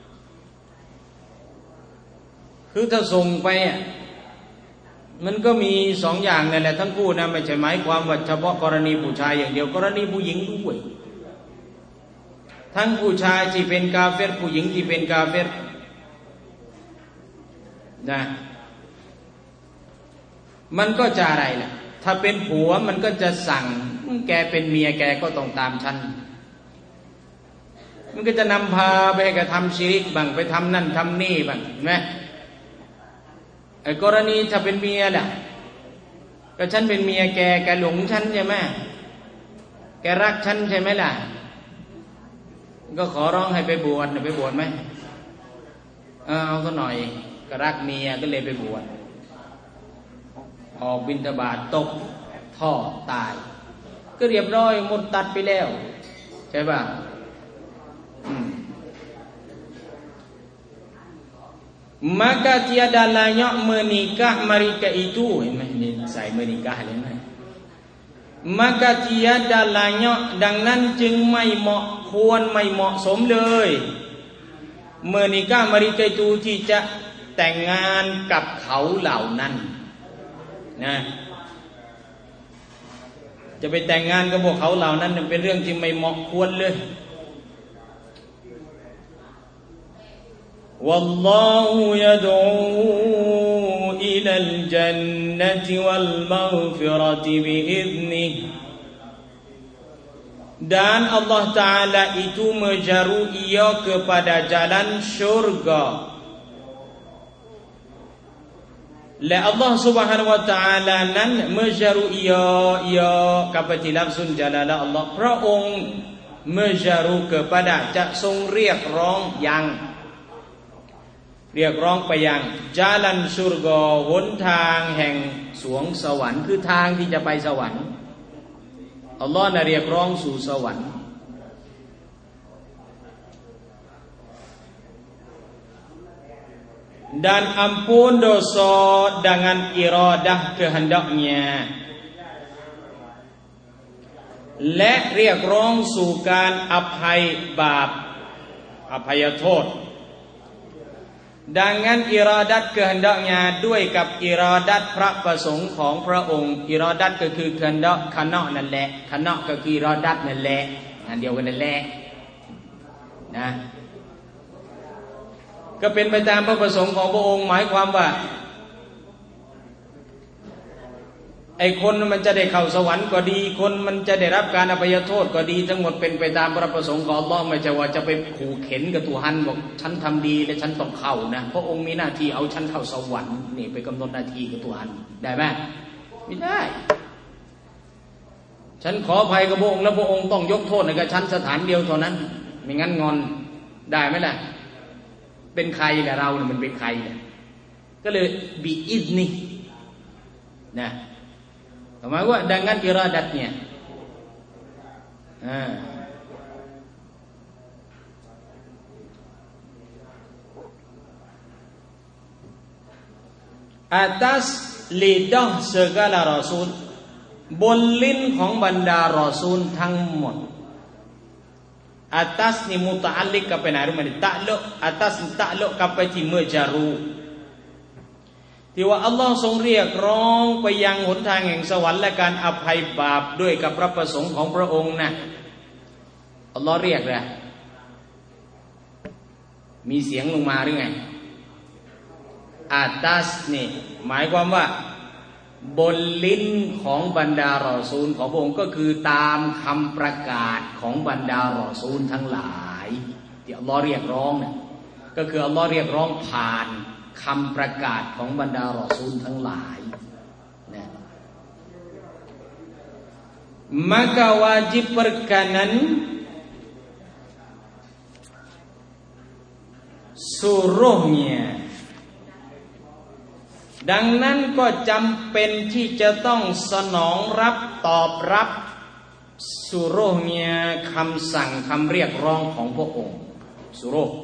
คือถ้าส่งไปมันก็มีสองอย่างนั่นแหละทั้งคู่นะไม่ใช่หมายความว่าเฉพาะกรณีผู้ชายอย่างเดียวกรณีผู้หญิงด้วยทั้งผู้ชายที่เป็นกาเฟรผู้หญิงที่เป็นกาเฟรนะมันก็จะอะไรล่ะถ้าเป็นผัวมันก็จะสั่งแกเป็นเมียแกก็ต้องตามฉันมันก็จะนำพาไปให้กระทำชิริกบ้างไปทำนั่นทำนี่บ้างเห็นไหมไอ้กรณีถ้าเป็นเมียล่ะก็ฉันเป็นเมียแกหลงฉันใช่ไหมแกรักฉันใช่ไหมล่ะก็ขอร้องให้ไปบวชไหมเอาก็หน่อยก็รักเมียก็เลยไปบวชออกบิณฑบาตตกท่อตายก็เรียบร้อยหมดตัดไปแล้วใช่ป่ะmaka tiada layak menikah mereka itu เห็นไหมนี่ใส่menikah เลยนะ maka tiada layak ดังนั้นจึงไม่เหมาะควรไม่เหมาะสมเลย menikah mereka itu ที่จะแต่งงานกับเขาเหล่านั้นนะจะไปแต่งงานกับพวกเขาเหล่านั้นเป็นเรื่องที่ไม่เหมาะควรเลย والله يدعو إلى الجنة والمغفرة بإذنه dan Allah Ta'ala itu menyeru ia kepada jalan syurgaและ Allah Subhanahu Wa Ta'ala นั้นmenyeru ia kepada lafzun jalalah Allah พระองค์ menyeru kepada จะทรงเรียกร้องยังเรียกร้องไปยังจาลันสุรกอหนทางแห่งสวงสวรรค์คือทางที่จะไปสวรรค์อัลลอฮ์น่ะเรียกร้องสู่สวรรค์ dan ampun dosa dengan iradah kehendaknyaและเรียกร้องสู่การอภัยบาปอภัยโทษ dengan iradat kehendaknya ด้วยกับอิราดัตพระประสงค์ของพระองค์อิราดัตก็คือkehendak kanaนั่นแหละkanaก็คืออิราดัตนั่นแหละอันเดียวกันนั่นแหละนะก็เป็นไปตามพระประสงค์ของพระองค์หมายความว่าไอ้คนมันจะได้เข้าสวรรค์ก็ดีคนมันจะได้รับการอภัยโทษก็ดีทั้งหมดเป็นไปตามพระประสงค์ของอัลเลาะห์ไม่ใช่ว่าจะไปขู่เข็นกับตุฮันบอกฉันทำดีและฉันต้องเข้านะพระองค์มีหน้าที่เอาฉันเข้าสวรรค์นี่ไปกำหนดหน้าที่กับตุฮันได้ไหมไม่ได้ฉันขออภัยกับพระองค์แล้วพระองค์ต้องยกโทษให้กับฉันสถานเดียวเท่านั้นไม่งั้นงอนได้ไหมล่ะเป็นใครล่ะเราเนี่ยมันเป็นใครเนี่ยก็เลยบิอิซนีนะหมายว่า dengan iradatnya atas lidah segala rasul บนลิ้นของบรรดารอซูลทั้งหมด atas นี่มุตะอัลลิกกับไปไหนรู้ไหมตะลุ atas ตะลุกับไปที่เมื่อจารูที่ว่าอัลลอฮ์ทรงเรียกร้องไปยังหนทางแห่งสวรรค์และการอภัยบาปด้วยกับพระประสงค์ของพระองค์นะอัลลอฮ์เรียกเลยมีเสียงลงมาหรือไงอาตัสนี่หมายความว่าบนลิ้นของบรรดารอซูลของพระองค์ก็คือตามคำประกาศของบรรดารอซูลทั้งหลายที่อัลลอฮ์เรียกร้องนะก็คืออัลลอฮ์เรียกร้องผ่านคำประกาศของบรรดารอซูลทั้งหลายนะ maka wajib perkanan suruhnya ดังนั้นก็จำเป็นที่จะต้องสนองรับตอบรับสุโรห์เนี่ยคำสั่งคำเรียกร้องของพระองค์สุโรห์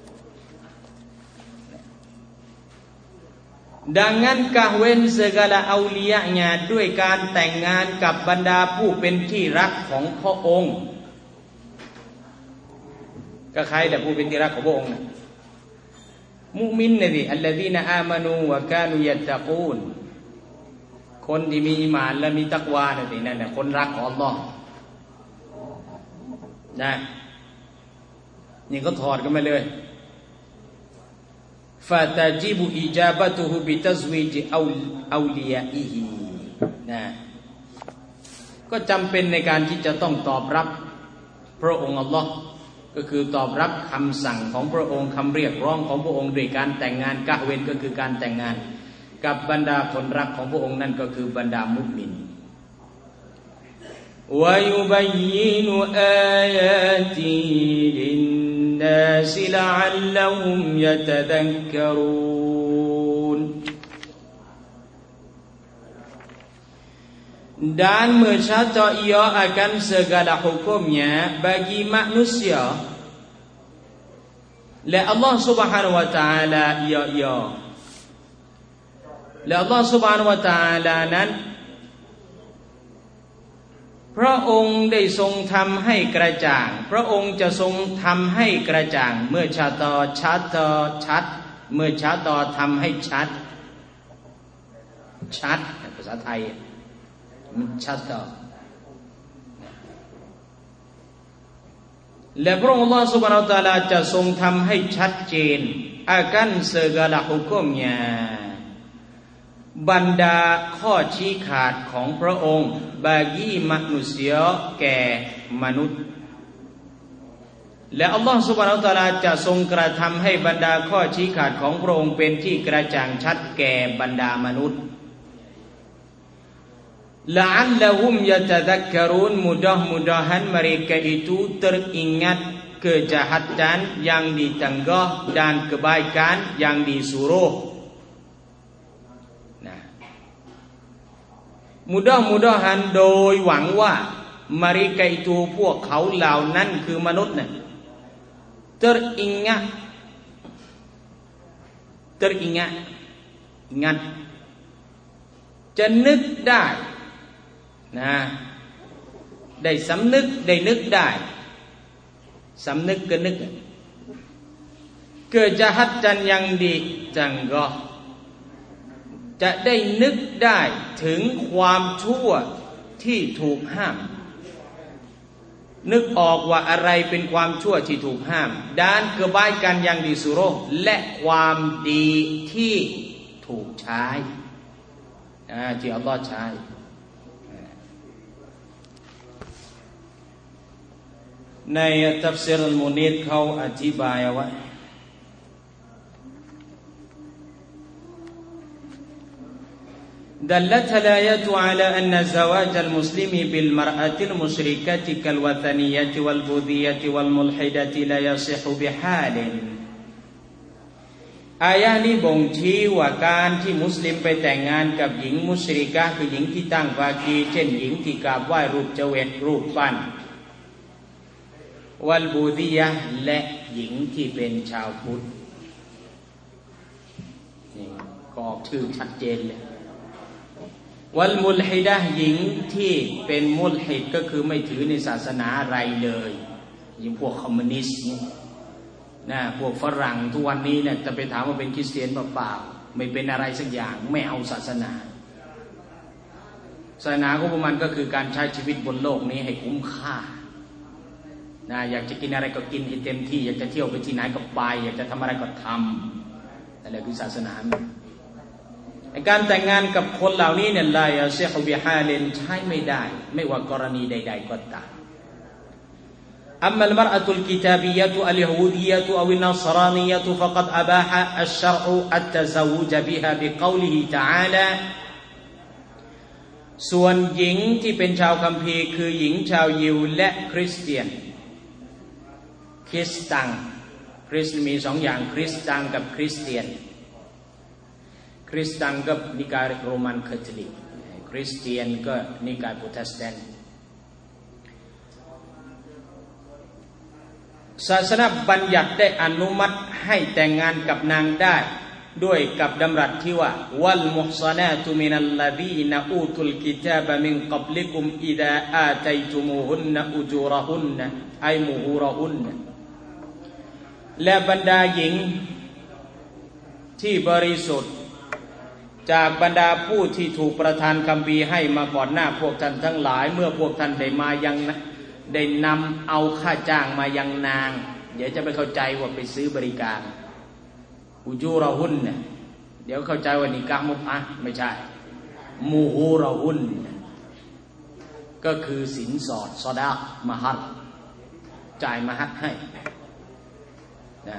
dengan kahwin segala aulianya ด้วยการแต่งงานกับบรรดาผู้เป็นที่รักของพระองค์ก็ใครแต่ผู้เป็นที่รักของพระองค์นะมุมินนี่อัลลซีนะอามานูวะกานูยัตตะกูนคนที่มีอีหม่านและมีตักวานี่นั่นน่ะคนรักของอัลเลาะห์นะนี่ก็ถอดกันมาเลยfatajibu ijabatuhu bitazwij awliyaihi นะก็จำเป็นในการที่จะต้องตอบรับพระองค์อัลลอฮ์ก็คือตอบรับคำสั่งของพระองค์คำเรียกร้องของพระองค์ด้วยการแต่งงานกะเวนก็คือการแต่งงานกับบรรดาคนรักของพระองค์นั่นก็คือบรรดามุมินวะยุบัยยินุอายาติลินالناس لعلهم يتذكرون dan mencatat ia akan segala hukumnya bagi manusia la Allah Subhanahu wa taala ya la Allah Subhanahu wa taala นั้นพระองค์ได้ทรงทำให้กระจ่างพระองค์จะทรงทำให้กระจ่างเมื่อชัดเมื่อชัดทำให้ชัดภาษาไทยมันชัดและพระองค์อัลเลาะห์ซุบฮานะฮูวะตะอาลาจะทรงทำให้ชัดเจนakan segala hukumnyaบรรดาข้อชี้ขาดของพระองค์บากีมนุษย์แก่มนุษย์และอัลลอฮฺซุบฮานะฮูวะตะอาลาจะทรงกระทำให้บรรดาข้อชี้ขาดของพระองค์เป็นที่กระจ่างชัดแก่บรรดามนุษย์ละอัลละฮุมยะตะซักกะรูนmudah-mudahan mereka itu teringat kejahatan yang ditenggah dan kebaikan yang disuruh mudah-mudahan โดยหวังว่าmereka itu พวกเขาเหล่านั้นคือมนุษย์น่ะ teringat teringat ingat จะนึกได้นะได้สำนึกได้นึกได้สำนึกก็นึกkejahatan yang dicegah จะได้นึกได้ถึงความชั่วที่ถูกห้ามนึกออกว่าอะไรเป็นความชั่วที่ถูกห้าม dan kebaikan yang disuruh และความดีที่ถูกใช้ที่อัลลอฮ์ใช้ในตัฟซีรอัลมุนีรเขาอธิบายว่าدلت الآيات على أن زواج المسلم بالمرأة المشركة كالوثنية والبوذية والملحدة لا يصح بحال อายะห์นี้บ่งชี้ว่าการที่มุสลิมไปแต่งงานกับหญิงมุชริกะห์คือหญิงที่ตั้งภาคีเช่นหญิงที่กราบไหว้รูปเจวิตรูปปั้นวัลบูดียะห์และหญิงที่เป็นชาวพุทธนี่ก็ออกชื่อชัดเจนเลยวัลมุลฮิดะห์หญิงที่เป็นมุลฮิดก็คือไม่ถือในศาสนาอะไรเลยอย่างพวกคอมมิวนิสต์นะพวกฝรั่งทุกวันนี้เนี่ยจะไปถามว่าเป็นคริสเตียนเปล่าๆไม่เป็นอะไรสักอย่างไม่เอาศาสนาของมันก็คือการใช้ชีวิตบนโลกนี้ให้คุ้มค่านะอยากจะกินอะไรก็กินให้เต็มที่อยากจะเที่ยวไปที่ไหนก็ไปอยากจะทำอะไรก็ทำนั่นแหละคือศาสนาการแต่งงานกับคนเหล่านี้เนี่ยลายาเชคบิฮาเลนใช้ไม่ได้ไม่ว่ากรณีใดๆก็ตามأما المرأة الكتابية اليهودية أو النصرانية فقد أباح الشرع التزوج بها بقوله تعالى ส่วนหญิงที่เป็นชาวคัมภีร์คือหญิงชาวยิวและคริสเตียนคริสตังคริสมีสองอย่างคริสตังกับคริสเตียนคริสตังก็นิกายโรมันคาทอลิกคริสเตียนก็นิกายโปรเตสแตนต์ศาสนาบัญญัติได้อนุมัติให้แต่งงานกับนางได้ด้วยกับดำรัสที่ว่าวัลมุฮซานาตุมินัลลดีนอูตุลกิตาบะมินกับลิกุมอิดาอาตัยตุมูฮุนนะอุจูรหุนนะไอมูฮูรหุนนะและบรรดาหญิงที่บริสุทธิ์จากบรรดาผู้ที่ถูกประทานคัมภีร์ให้มาก่อนหน้าพวกท่านทั้งหลายเมื่อพวกท่านได้มายังได้นำเอาค่าจ้างมายังนางเดี๋ยวจะไปเข้าใจว่าไปซื้อบริการอุจูรหุนเนี่ยเดี๋ยวเข้าใจว่านิกะห์มุตอะห์ไม่ใช่มูฮูรหุนก็คือสินสอดซอดะห์มะฮัรจ่ายมะฮัรให้นะ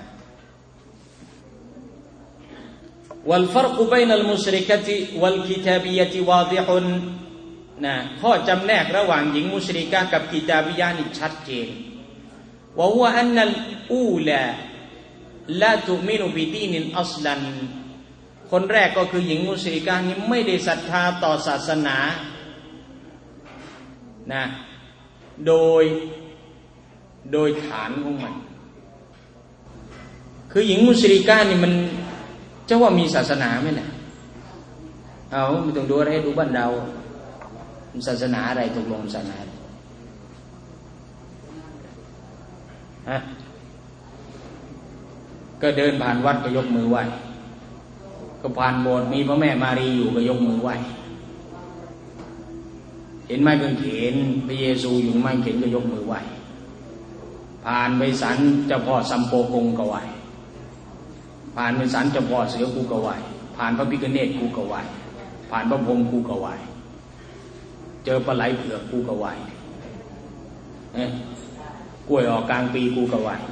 والفرق بين المشركة والكتابية واضح นะข้อจำแนกระหว่างหญิงมุชริกะห์กับกิตาบียะห์นี่ชัดเจนว่าhuwa anna al-ula la tu'minu bidinin aslan คนแรกก็คือหญิงมุชริกะห์นี้ไม่ได้ศรัทธาต่อศาสนานะโดยฐานของมันคือหญิงมุชริกะห์นี่มันจะว่ามีศาสนาไหมล่ะเอาไม่ต้องดูอะไรดูบ้านเราศาสนาอะไรตกลงศาสนาฮะก็เดินผ่านวัดก็ยกมือไหว้ก็ผ่านโบสถ์มีพระแม่มารีอยู่ก็ยกมือไหว้เห็นไม้กางเขนพระเยซูอยู่ไม้กางเขนก็ยกมือไหว้ผ่านไปศาลเจ้าพ่อสัมโปกงก็ไหว้ผ่านไปศาลเจ้าพ่อเสือกูก็ไหว้ผ่านพระพิฆเนศกูก็ไหว้ผ่านพระพรหมกูก็ไหว้เจอปลาไหลเผือกกูก็ไหว้กล้วยออกกลางปีกูก็ไหว้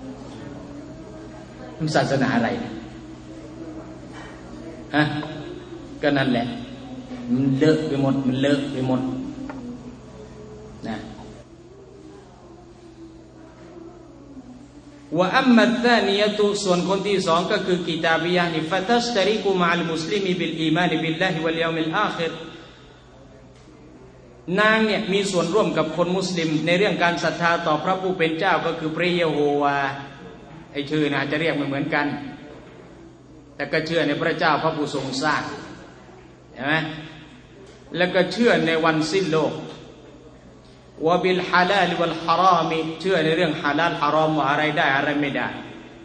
มันศาสนาอะไรฮะก็นั่นแหละมันเลอะไปหมดมันเลอะไปหมดนะว่าอัมมัตตานียตุส่วนคนที่สองก็คือกิตาบียะห์นี่ฟะตัชตริกุมะอัลมุสลิมีบิลอีมานบิลลาฮิวัลยอมิลอาคิรนางเนี่ยมีส่วนร่วมกับคนมุสลิมในเรื่องการศรัทธาต่อพระผู้เป็นเจ้าก็คือพระเยโฮวาไอ้ชื่อนะจะเรียกเหมือนกันแล้วก็เชื่อในพระเจ้าพระผู้ทรงสร้างเห็นไหมแล้วก็เชื่อในวันสิ้นโลกวะบิลฮาลาลวัลฮารอมเชื่อในเรื่องฮาลาลฮารอมว่าอะไรได้อะไรไม่ได้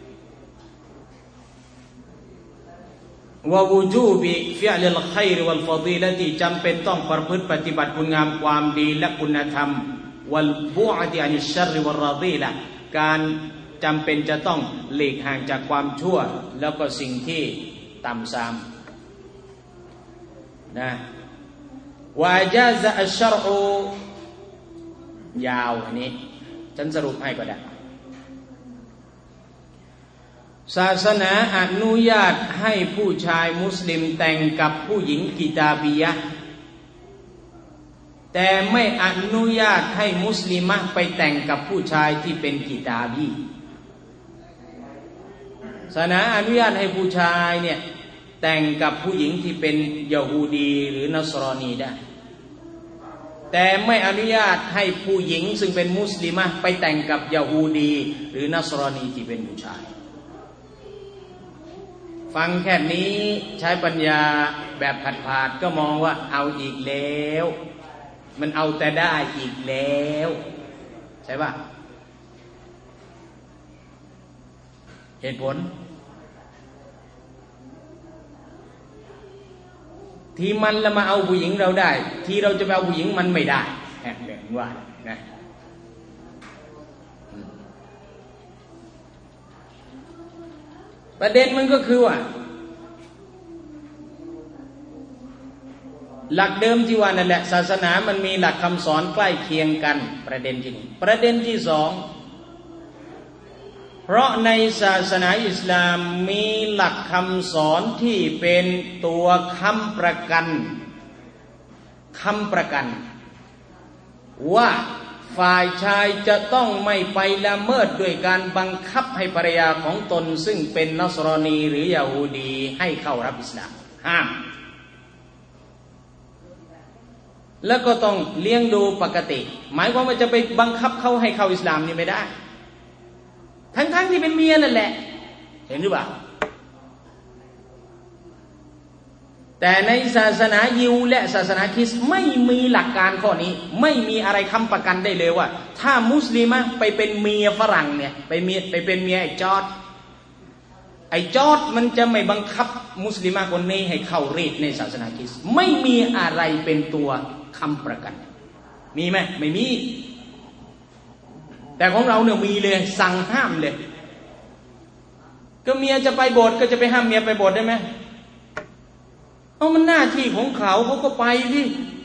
วะวูจูบิฟิอลิลค็อยรวัลฟอฎีละที่จำเป็นต้องประพฤติปฏิบัติคุณงามความดีและคุณธรรมวัลบุอดิอานิชชัรวัลรอฎีละการจำเป็นจะต้องหลีกห่างจากความชั่วแล้วก็สิ่งที่ต่ำทรามนะวะญาซะอัชชัรอุยาวอันนี้ฉันสรุปให้ก็ได้ศาสนาอนุญาตให้ผู้ชายมุสลิมแต่งกับผู้หญิงกิตาบียะห์แต่ไม่อนุญาตให้มุสลิมะไปแต่งกับผู้ชายที่เป็นกิตาบีศาสนาอนุญาตให้ผู้ชายเนี่ยแต่งกับผู้หญิงที่เป็นยะฮูดีหรือนัสรอนีได้แต่ไม่อนุญาตให้ผู้หญิงซึ่งเป็นมุสลิมะไปแต่งกับยะฮูดีหรือนัสรอนีที่เป็นผู้ชายฟังแค่นี้ใช้ปัญญาแบบขาดๆก็มองว่าเอาอีกแล้วมันเอาแต่ได้อีกแล้วใช่ป่ะเหตุผลที่มันละมาเอาผู้หญิงเราได้ที่เราจะไปเอาผู้หญิงมันไม่ได้เรื่องว่านะประเด็นมันก็คือว่าหลักเดิมที่ว่านั่นแหละศาสนามันมีหลักคำสอนใกล้เคียงกันประเด็นที่หนึ่งประเด็นที่สองเพราะในศาสนาอิสลามมีหลักคำสอนที่เป็นตัวค้ำประกันว่าฝ่ายชายจะต้องไม่ไปละเมิดด้วยการบังคับให้ภรรยาของตนซึ่งเป็นนัสรอนีหรือยะฮูดีให้เข้ารับอิสลามห้ามแล้วก็ต้องเลี้ยงดูปกติหมายความว่าจะไปบังคับเขาให้เข้าอิสลามนี่ไม่ได้ทั้งที่เป็นเมียนั่นแหละเห็นหรือเปล่าแต่ในศาสนายิวและศาสนาคริสต์ไม่มีหลักการข้อนี้ไม่มีอะไรค้ำประกันได้เลยว่าถ้ามุสลิมะไปเป็นเมียฝรั่งเนี่ยไปเป็นเมียไอ้จอร์จมันจะไม่บังคับมุสลิมะคนนี้ให้เข้ารีดในศาสนาคริสต์ไม่มีอะไรเป็นตัวค้ำประกันมีไหมไม่มีแต่ของเราเนี่ยมีเลยสั่งห้ามเลยก็เมียจะไปโบสถ์ก็จะไปห้ามเมียไปโบสถ์ได้ไหมเอามันหน้าที่ของเขาก็ไปสิ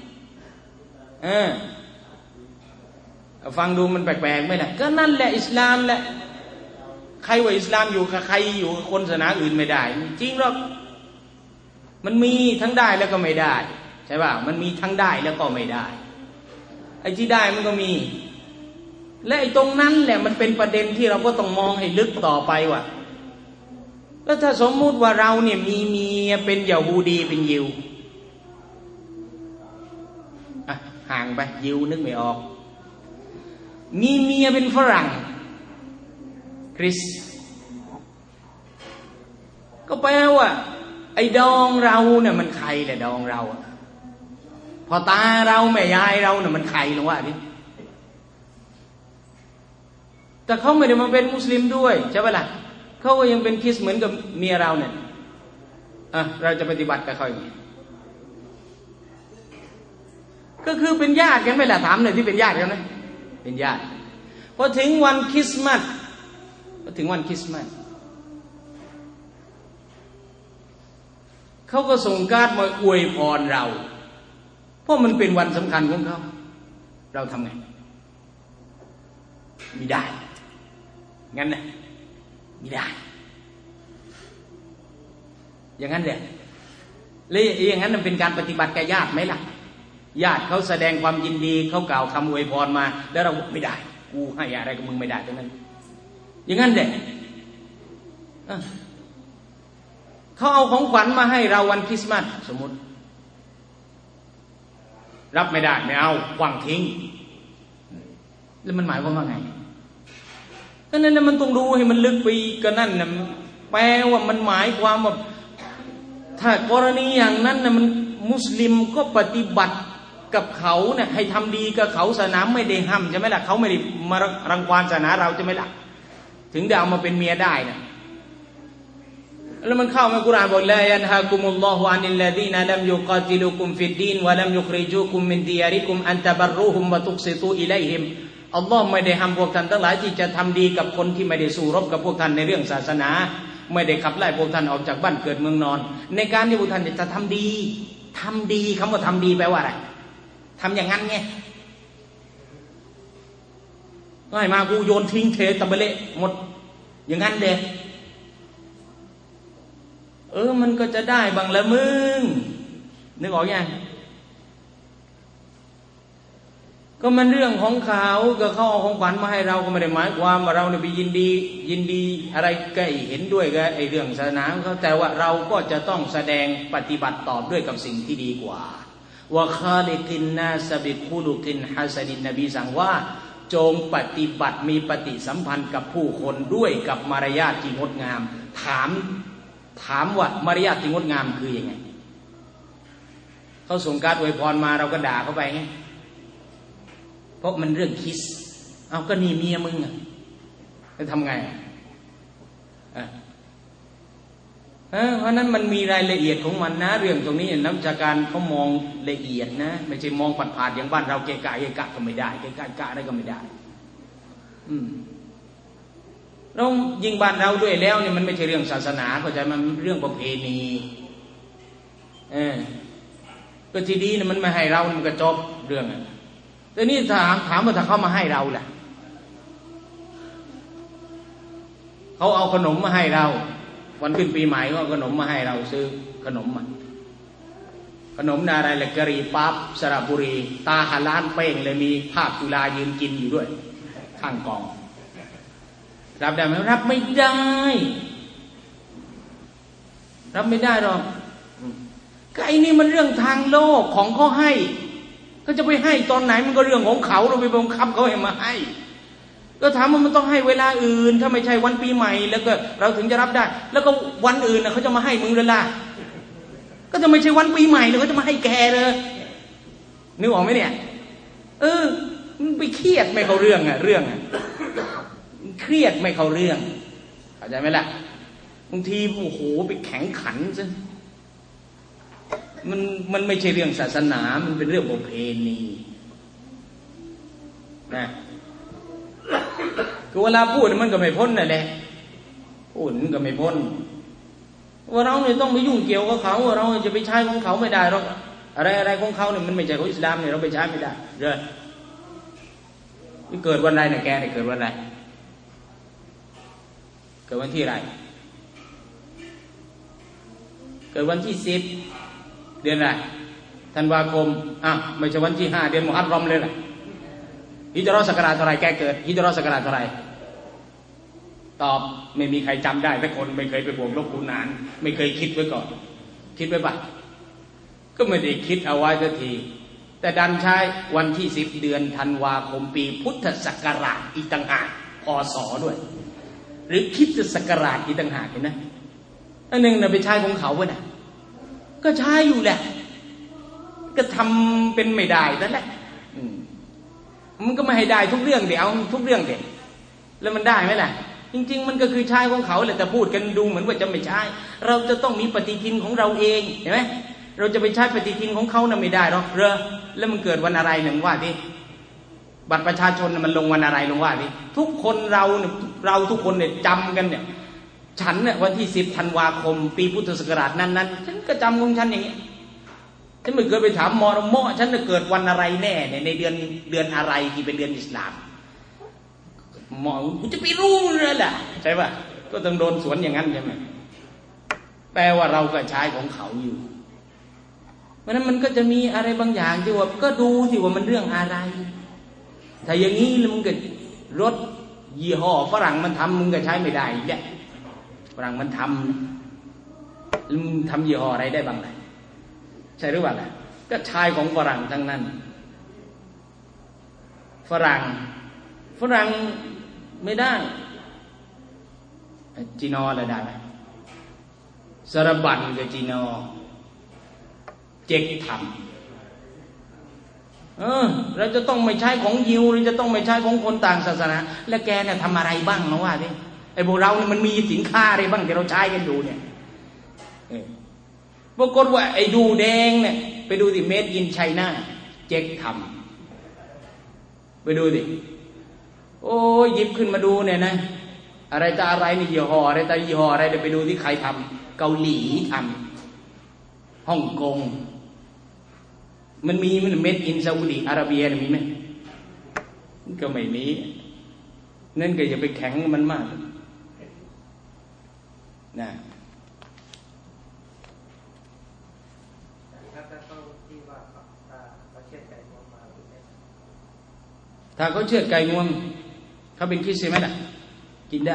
ฟังดูมันแปลกๆไหมล่ะก็นั่นแหละอิสลามแหละใครว่าอิสลามอยู่กับใครอยู่กับคนศาสนาอื่นไม่ได้จริงหรอกมันมีทั้งได้แล้วก็ไม่ได้ใช่ป่ะมันมีทั้งได้แล้วก็ไม่ได้ไอ้ที่ได้มันก็มีและไอ้ตรงนั้นแหละมันเป็นประเด็นที่เราก็ต้องมองให้ลึกต่อไปว่าแล้วถ้าสมมุติว่าเราเนี่ยมีเมียเป็นยะฮูดีเป็นยิวห่างไปยิวนึกไม่ออกมีเมียเป็นฝรั่งคริสก็แปลว่าไอ้ดองเราเนี่ยมันใครแหละดองเราพอตาเราแม่ยายเราเนี่ยมันใครหรอวะนี่แต่เขาไม่ได้มาเป็นมุสลิมด้วยใช่ไหมล่ะเขาก็ยังเป็นคริสเหมือนกับเมียเราเนี่ยเราจะปฏิบัติกับเขาอย่างนี้ก็คือเป็นญาติกันไหมล่ะถามหน่อยที่เป็นญาติกันไหมเป็นญาติพอถึงวันคริสต์มาสเขาก็ส่งการ์ดมาอวยพรเราเพราะมันเป็นวันสำคัญของเขาเราทำไงไม่ได้งั้นนะไม่ได้อย่างนั้นแหละแล้วอย่างนั้นมันเป็นการปฏิบัติแก่ญาติไหมล่ะญาติเขาแสดงความยินดีเขากล่าวคำอวยพรมาแล้วเราไม่ได้กูให้อะไรกับมึงไม่ได้ทั้งนั้นอย่างนั้นแหละเขาเอาของขวัญมาให้เราวันคริสต์มาสสมมติรับไม่ได้ไม่เอาวางทิ้งแล้วมันหมายความว่าไงก็นั่นแหละมันต้องดูให้มันลึกไปก็นั่นนะแปลว่ามันหมายความว่าถ้ากรณีอย่างนั้นนะมันมุสลิมก็ปฏิบัติกับเขาเนี่ยให้ทำดีกับเขาศาสนาไม่ได้ห้ามใช่ไหมล่ะเขาไม่ได้มารังควานศาสนาเราใช่ไหมล่ะถึงได้เอามาเป็นเมียได้นะแล้วมันเข้ามากุรอานบอกลายันฮากุมุลลอฮุอานิลลซีนะลัมยุกาติลุกุมฟิดดีนวะลัมยุคริจูกุมมินดิยาริกุมอันตะบัรรูฮุมวะตุกซิตูอิลัยฮิมอัลลอฮ์ไม่ได้ห้ามพวกท่านทั้งหลายที่จะทำดีกับคนที่ไม่ได้สู้รบกับพวกท่านในเรื่องศาสนาไม่ได้ขับไล่พวกท่านออกจากบ้านเกิดเมืองนอนในการที่พวกท่านจะทำดีคำว่าทำดีแปลว่าอะไรทำอย่างนั้นไงก็ให้มากูโยนทิ้งเทตะเบะเละหมดอย่างนั้นเด้มันก็จะได้บางละมึงนึกออกยังก็มันเรื่องของเขาก็เขาเอาของขวัญมาให้เราก็ไม่ได้หมายความว่าเราเนี่ยไปยินดีอะไรก็เห็นด้วยกับไอ้เรื่องศาสนาเขาแต่ว่าเราก็จะต้องแสดงปฏิบัติตอบด้วยกับสิ่งที่ดีกว่าว่าคาลิกินนาสบิคุลุกินฮัสดินนบีสั่งว่าจงปฏิบัติมีปฏิสัมพันธ์กับผู้คนด้วยกับมารยาทที่งดงามถามว่ามารยาทที่งดงามคือยังไงเขาส่งการอวยพรมาเราก็ด่าเขาไปไงเพราะมันเรื่องคิสเอาก็นี่เมียมึงอ่ะจะทำไงเพราะนั้นมันมีรายละเอียดของมันนะเรื่องตรงนี้นักวิชาการเขามองละเอียดนะไม่ใช่มองผ่านๆอย่างบ้านเราเกะกะก็ไม่ได้เกะกะอะไรก็ไม่ได้แล้วยิงบ้านเราด้วยแล้วเนี่ยมันไม่ใช่เรื่องศาสนาเข้าใจมันเรื่องประเพณีก็ทีดีเนี่ยมันไม่ให้เรามันก็จบเรื่องแต่นี่ถามว่าถ้าเขามาให้เราล่ะเขาเอาขนมมาให้เราวันขึ้นปีใหม่ก็เอาขนมมาให้เราซื้อขนมมาขนมอะไรล่ะกะหรี่ปั๊บสระบุรีตาหาล้านเป้งเลยมีภาพจุฬายืนกินอยู่ด้วยข้างกองรับได้ไหมรับไม่ได้หรอกก็ไอ้นี่มันเรื่องทางโลกของเขาให้ก็จะไปให้ตอนไหนมันก็เรื่องของเขาเราไปบังคับเขาให้มาให้ก็ถามว่ามันต้องให้เวลาอื่นถ้าไม่ใช่วันปีใหม่แล้วก็เราถึงจะรับได้แล้วก็วันอื่นนะเขาจะมาให้มึงเลยล่ะก็จะไม่ใช่วันปีใหม่เลยเขาจะมาให้แกเลยนึกออกไหมเนี่ยมันไปเครียดไม่เข้าเรื่องเครียดไม่เข้าเรื่องเข้าใจไหมล่ะบางทีโอ้โหไปแข็งขันซะมันไม่ใช่เรื่องศาสนามันเป็นเรื่องประเพณีนะคือเวลาพูดมันก็ไม่พ้นนั่นแหละพูดมันก็ไม่พ้นว่าเราเนี่ยต้องไปยุ่งเกี่ยวกับเขาว่าเราจะไปใช้ของเขาไม่ได้หรอกอะไรของเขาเนี่ยมันไม่ใช่ของอิสลามเนี่ยเราไปใช้ไม่ได้เด้อนี่เกิดวันไรเนี่ยแกเนี่ยเกิดวันไรเกิดวันที่ไรเกิดวันที่10 เดือนอะไรธันวาคมไม่ใช่วันที่5 เดือนมุฮัรรอมเลยล่ะฮิจเราะห์ศักราชเท่าไหร่แกเกิดฮิจเราะห์ศักราชเท่าไหร่ตอบไม่มีใครจำได้สักคนไม่เคยไปบวกลบคูณหารไม่เคยคิดไว้ก่อนคิดไว้ปะก็ไม่ได้คิดเอาไว้สักทีแต่ดันใช้วันที่10 เดือนธันวาคมปีพุทธศักราชอีกต่างหากพ.ศ.ด้วยหรือคริสตศักราชอีกต่างหากเห็นไหมอันหนึ่งน่ะไปใช้ของเขาวะน่ะก็ใช้อยู่แหละก็ทำเป็นไม่ได้นั่นแหละมันก็ไม่ให้ได้ทุกเรื่องเดี๋ยวเอาทุกเรื่องเดี๋ยวแล้วมันได้ไหมล่ะจริงๆมันก็คือใช้ของเขาแหละแต่พูดกันดูเหมือนว่าจะไม่ใช้เราจะต้องมีปฏิทินของเราเองเห็นไหมเราจะไปใช้ปฏิทินของเขาน่ะไม่ได้หรอกแล้วมันเกิดวันอะไรหนึ่งว่าดิบัตรประชาชนมันลงวันอะไรลงว่าดิทุกคนเราทุกคนเนี่ยจำกันเนี่ยฉันเนี่ยวันที่10 ธันวาคมปีพุทธศักราชนั้นฉันก็จำของฉันอย่างนี้ฉันไม่เคยไปถามมอฉันจะเกิดวันอะไรแน่ในเดือนอะไรที่เป็นเดือนอิสลามหมอกูจะไปรู้เลยล่ะใช่ป่ะก็ต้องโดนสวนอย่างนั้นใช่ไหมแปลว่าเราก็ใช้ของเขาอยู่เพราะนั้นมันก็จะมีอะไรบางอย่างที่ว่าก็ดูสิว่ามันเรื่องอะไรถ้าอย่างนี้แล้วมึงก็รถยี่ห้อฝรั่งมันทำมึงก็ใช้ไม่ได้แหละฝรั่งมันทำมึงทำยี่ห้ออะไรได้บ้างล่ะใช่หรือเปล่าล่ะก็ใช้ของฝรั่งทั้งนั้นฝรั่งไม่ได้จีนออะไรได้ไหมสารบัญกับจีนอเจ๊กทำเราจะต้องไม่ใช้ของยิวเราจะต้องไม่ใช้ของคนต่างศาสนาแล้วแกเนี่ยทำอะไรบ้างนะว่าดิไอ้พวกเราเนี่ยมันมีสินค้าอะไรบ้างที่เราใช้กันอยู่เนี่ยปรากฏว่าไอ้ดูแดงเนี่ยไปดูดิเมดอินไชน่าเจ๊กทำไปดูดิโอ้ยหยิบขึ้นมาดูเนี่ยนะอะไรตาอะไรนี่ยี่ห้ออะไรตายี่ห้ออะไรเดี๋ยวไปดูที่ใครทำเกาหลีทำฮ่องกงมันมีมันเมดอินซาอุดิอาระเบียมีไหมก็ไม่มีนั่นก็อย่าไปแข็งมันมากนะถ้าเขาเชือดไก่งวงเขาเป็นคริสเตียนไหมล่ะกินได้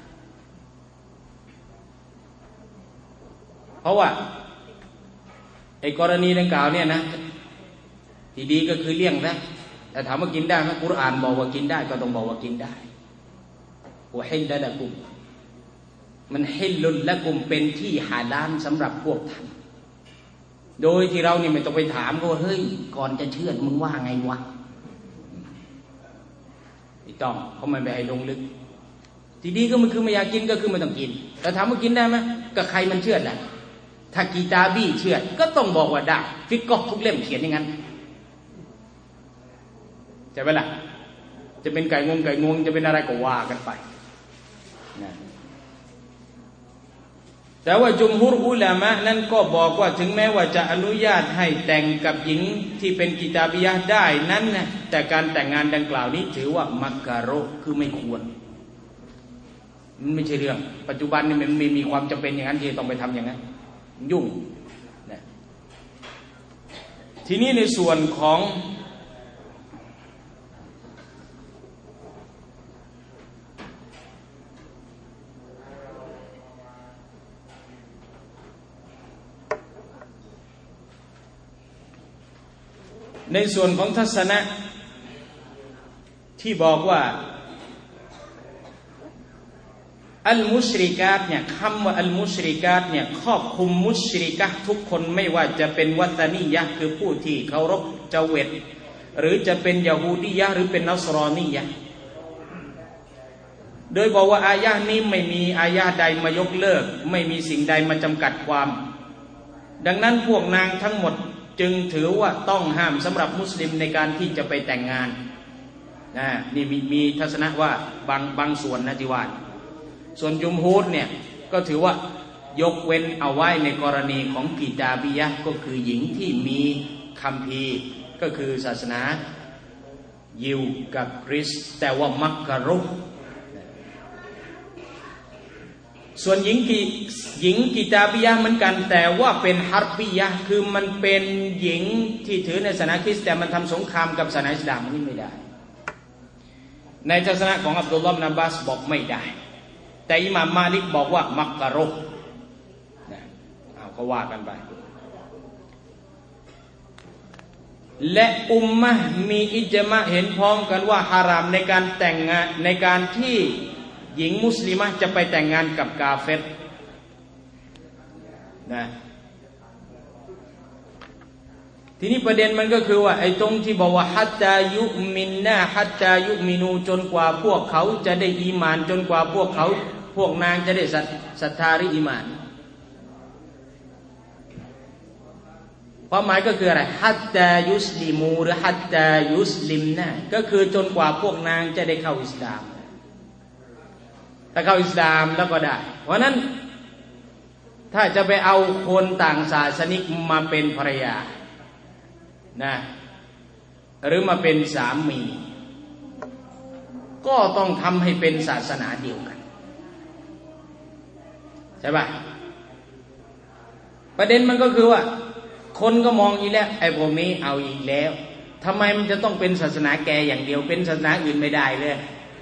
เพราะว่าไอ้กรณีดังกล่าวเนี่ยนะที่ดีก็คือเลี่ยงนะแต่ถามว่ากินได้ไหมกุรอานบอกว่ากินได้ก็ต้องบอกว่ากินได้ว่าฮิลละกุมมันฮิลลุลละกุมเป็นที่ฮาลาลสำหรับพวกท่านโดยที่เรานี่ไม่ต้องไปถามเขาว่าเฮ้ยก่อนจะเชื่อมึงว่าไงวะไม่ต้องเขาไม่ให้ลงลึกทีดีก็มันคือไม่อยากกินก็คือไม่ต้องกินแต่ถามว่ากินได้ไหมก็ใครมันเชื่อแหละถ้ากีตาบี้เชื่อก็ต้องบอกว่าได้ฟิกก็ทุกเล่มเขียนอย่างนั้นใช่ไหมล่ะจะเป็นไก่งวงจะเป็นอะไรก็ว่ากันไปนะแต่ว่าจุมฮุรอุลามะนั้นก็บอกว่าถึงแม้ว่าจะอนุญาตให้แต่งกับหญิงที่เป็นกิตาบียะห์ได้นั้นนะแต่การแต่งงานดังกล่าวนี้ถือว่ามักกะโรคือไม่ควรมันไม่ใช่เรื่องปัจจุบันนี่มันไม่มีความจำเป็นอย่างนั้นที่ต้องไปทำอย่างนั้นยุ่งนะทีนี้ในส่วนของทัศนะที่บอกว่าอัลมุชริกาตเนี่ยคำว่าอัลมุชริกาตเนี่ยครอบคลุมมุชริกะห์ทุกคนไม่ว่าจะเป็นวัตนียะห์คือผู้ที่เคารพเจเวตหรือจะเป็นยะฮูดียะห์หรือเป็นนัสรอนียะห์โดยบอกว่าอายะห์นี้ไม่มีอายะห์ใดมายกเลิกไม่มีสิ่งใดมาจำกัดความดังนั้นพวกนางทั้งหมดจึงถือว่าต้องห้ามสำหรับมุสลิมในการที่จะไปแต่งงานนะนี่มีทัศนะว่าบางส่วนนะที่ว่าส่วนจุมฮูรเนี่ยก็ถือว่ายกเว้นเอาไว้ในกรณีของกิตาบียะห์ก็คือหญิงที่มีคัมภีร์ก็คือศาสนายิวกับคริสต์แต่ว่ามักกะรุส่วนหญิงกิตาบียะห์เหมือนกันแต่ว่าเป็นฮัรบียะห์คือมันเป็นหญิงที่ถือในศาสนาคริสต์แต่มันทำสงครามกับศาสนาอิสลามนี่ไม่ได้ในทัศนะของอับดุลลอฮ์ อิบนุ อับบาสบอกไม่ได้แต่อิหม่ามมาลิกบอกว่ามักกะรุนะเขาว่ากันไปและอุมมะห์มีอิจมะเห็นพ้องกันว่าฮารามในการแต่งงานในการที่หญิงมุสลิมะจะไปแต่งงานกับกาเฟรนะทีนี้ประเด็นมันก็คือว่าไอ้ตรงที่บอกว่าฮัตตายุมินนะฮัตตายุมินูจนกว่าพวกเขาจะได้อีหม่านจนกว่าพวกนางจะได้ศรัทธาหรืออีหม่านความหมายก็คืออะไรฮัตตายุสลิมูหรือฮัตตายุสลิมนะก็คือจนกว่าพวกนางจะได้เข้าอิสลามถ้าเข้าอิสลามแล้วก็ได้เพราะนั้นถ้าจะไปเอาคนต่างศาสนิกมาเป็นภรรยานะหรือมาเป็นสามีก็ต้องทำให้เป็นศาสนาเดียวกันใช่ป่ะประเด็นมันก็คือว่าคนก็มองอีกแล้วไอ้พวกนี้เอาอีกแล้วทำไมมันจะต้องเป็นศาสนาแกอย่างเดียวเป็นศาสนาอื่นไม่ได้เลย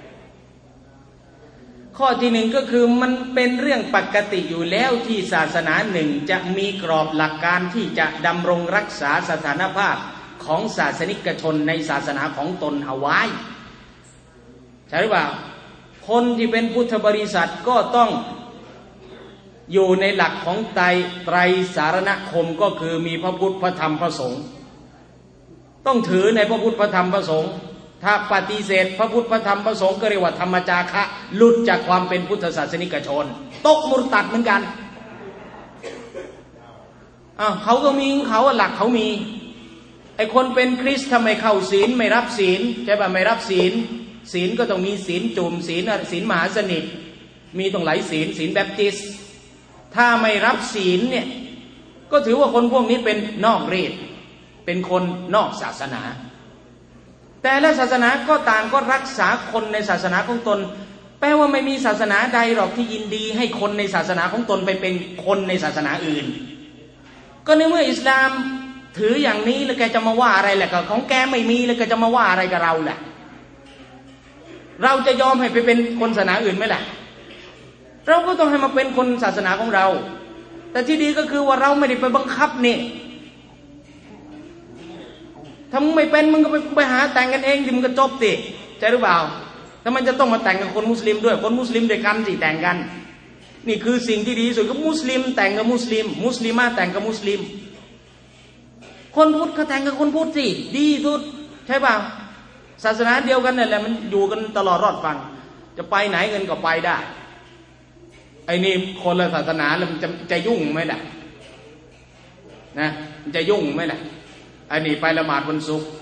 ข้อที่หนึ่งก็คือมันเป็นเรื่องปกติอยู่แล้วที่ศาสนาหนึ่งจะมีกรอบหลักการที่จะดำรงรักษาสถานภาพของศาสนิกชนในศาสนาของตนเอาไว้ใช่หรือเปล่าคนที่เป็นพุทธบริษัทก็ต้องอยู่ในหลักของไตรสารณคมก็คือมีพระพุทธพระธรรมพระสงฆ์ต้องถือในพระพุทธพระธรรมพระสงฆ์ถ้าปฏิเสธพระพุทธพระธรรมพระสงฆ์ก็เรียกว่าธรรมจาคะหลุดจากความเป็นพุทธศาสนิกชนตกมุรตัดเหมือนกันเขาก็มีเขาหลักเขามีไอคนเป็นคริสต์ทำไมเข้าศีลไม่รับศีลใช่ป่ะไม่รับศีลศีลก็ต้องมีศีลจุ่มศีลมหาสนิทมีต้องหลายศีลแบปติสต์ถ้าไม่รับศีลเนี่ยก็ถือว่าคนพวกนี้เป็นนอกรีดเป็นคนนอกศาสนาแต่ละศาสนาก็ต่างก็รักษาคนในศาสนาของตนแปลว่าไม่มีศาสนาใดหรอกที่ยินดีให้คนในศาสนาของตนไปเป็นคนในศาสนาอื่นก็ในเมื่ออิสลามถืออย่างนี้แล้วแกจะมาว่าอะไรแหละก็ของแกไม่มีแล้วแกจะมาว่าอะไรกับเราแหละเราจะยอมให้ไปเป็นคนศาสนาอื่นไหมล่ะเราก็ต้องให้มาเป็นคนศาสนาของเราแต่ที่ดีก็คือว่าเราไม่ได้ไปบังคับนี่ถ้ามึงไม่เป็นมึงก็ไปหาแต่งกันเองดิมึงก็จบสิใช่หรือเปล่าถ้ามันจะต้องมาแต่งกับคนมุสลิมด้วยคนมุสลิมด้วยกันสิแต่งกันนี่คือสิ่งที่ดีที่สุดก็มุสลิมแต่งกับมุสลิมมุสลิมาแต่งกับมุสลิมคนพุทธก็แต่งกับคนพุทธสิดีสุดใช่เปล่าศาสนาเดียวกันนั่นแหละมันอยู่กันตลอดรอดฟังจะไปไหนกันก็ไปได้ไอ้นี่คนละศาสนาแล้วมันจะยุ่งไหมล่ะนะมันจะยุ่งไหมล่ะไอ้นี่ไปละหมาดวันศุกร์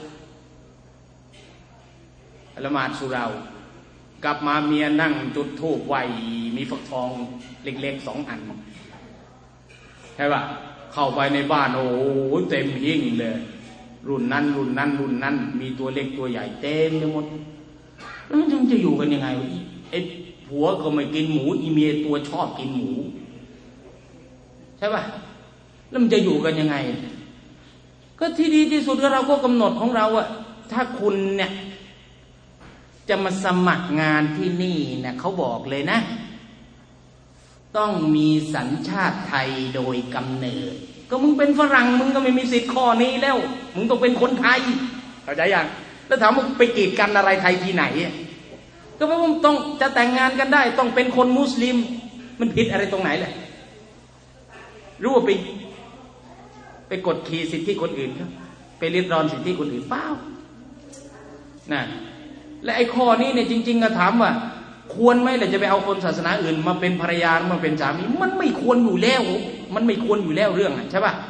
ละหมาดสุเหร่ากลับมาเมียนั่งจุดธูปไหว้มีฟักทองเล็กๆ2 อันใช่ป่ะเข้าไปในบ้านโอ้โหเต็มหิ้งเลยรุ่นนั้นมีตัวเล็กตัวใหญ่เต็มไปหมดแล้วมันจะอยู่กันยังไงไอ้ผัวก็ไม่กินหมูอีเมียตัวชอบกินหมูใช่ป่ะแล้วมันจะอยู่กันยังไงก็ที่ดีที่สุดก็เราก็กำหนดของเราอะถ้าคุณเนี่ยจะมาสมัครงานที่นี่นะเขาบอกเลยนะต้องมีสัญชาติไทยโดยกำเนิดก็มึงเป็นฝรั่งมึงก็ไม่มีสิทธิ์ข้อนี้แล้วมึงต้องเป็นคนไทยเข้าใจยังแล้วถามมึงไปกีดกันอะไรไทยที่ไหนก็เพราะว่าต้องจะแต่งงานกันได้ต้องเป็นคนมุสลิมมันผิดอะไรตรงไหนแหละรู้ว่าไปกดขี่สิทธิคนอื่นครับไปริดรอนสิทธิคนอื่นเปล่านะและไอ้ข้อนี้เนี่ยจริงๆก็ถามว่าควรไหมล่ะจะไปเอาคนศาสนาอื่นมาเป็นภรรยามาเป็นสามีมันไม่ควรอยู่แล้วมันไม่ควรอยู่แล้วเรื่องใช่ป่ะ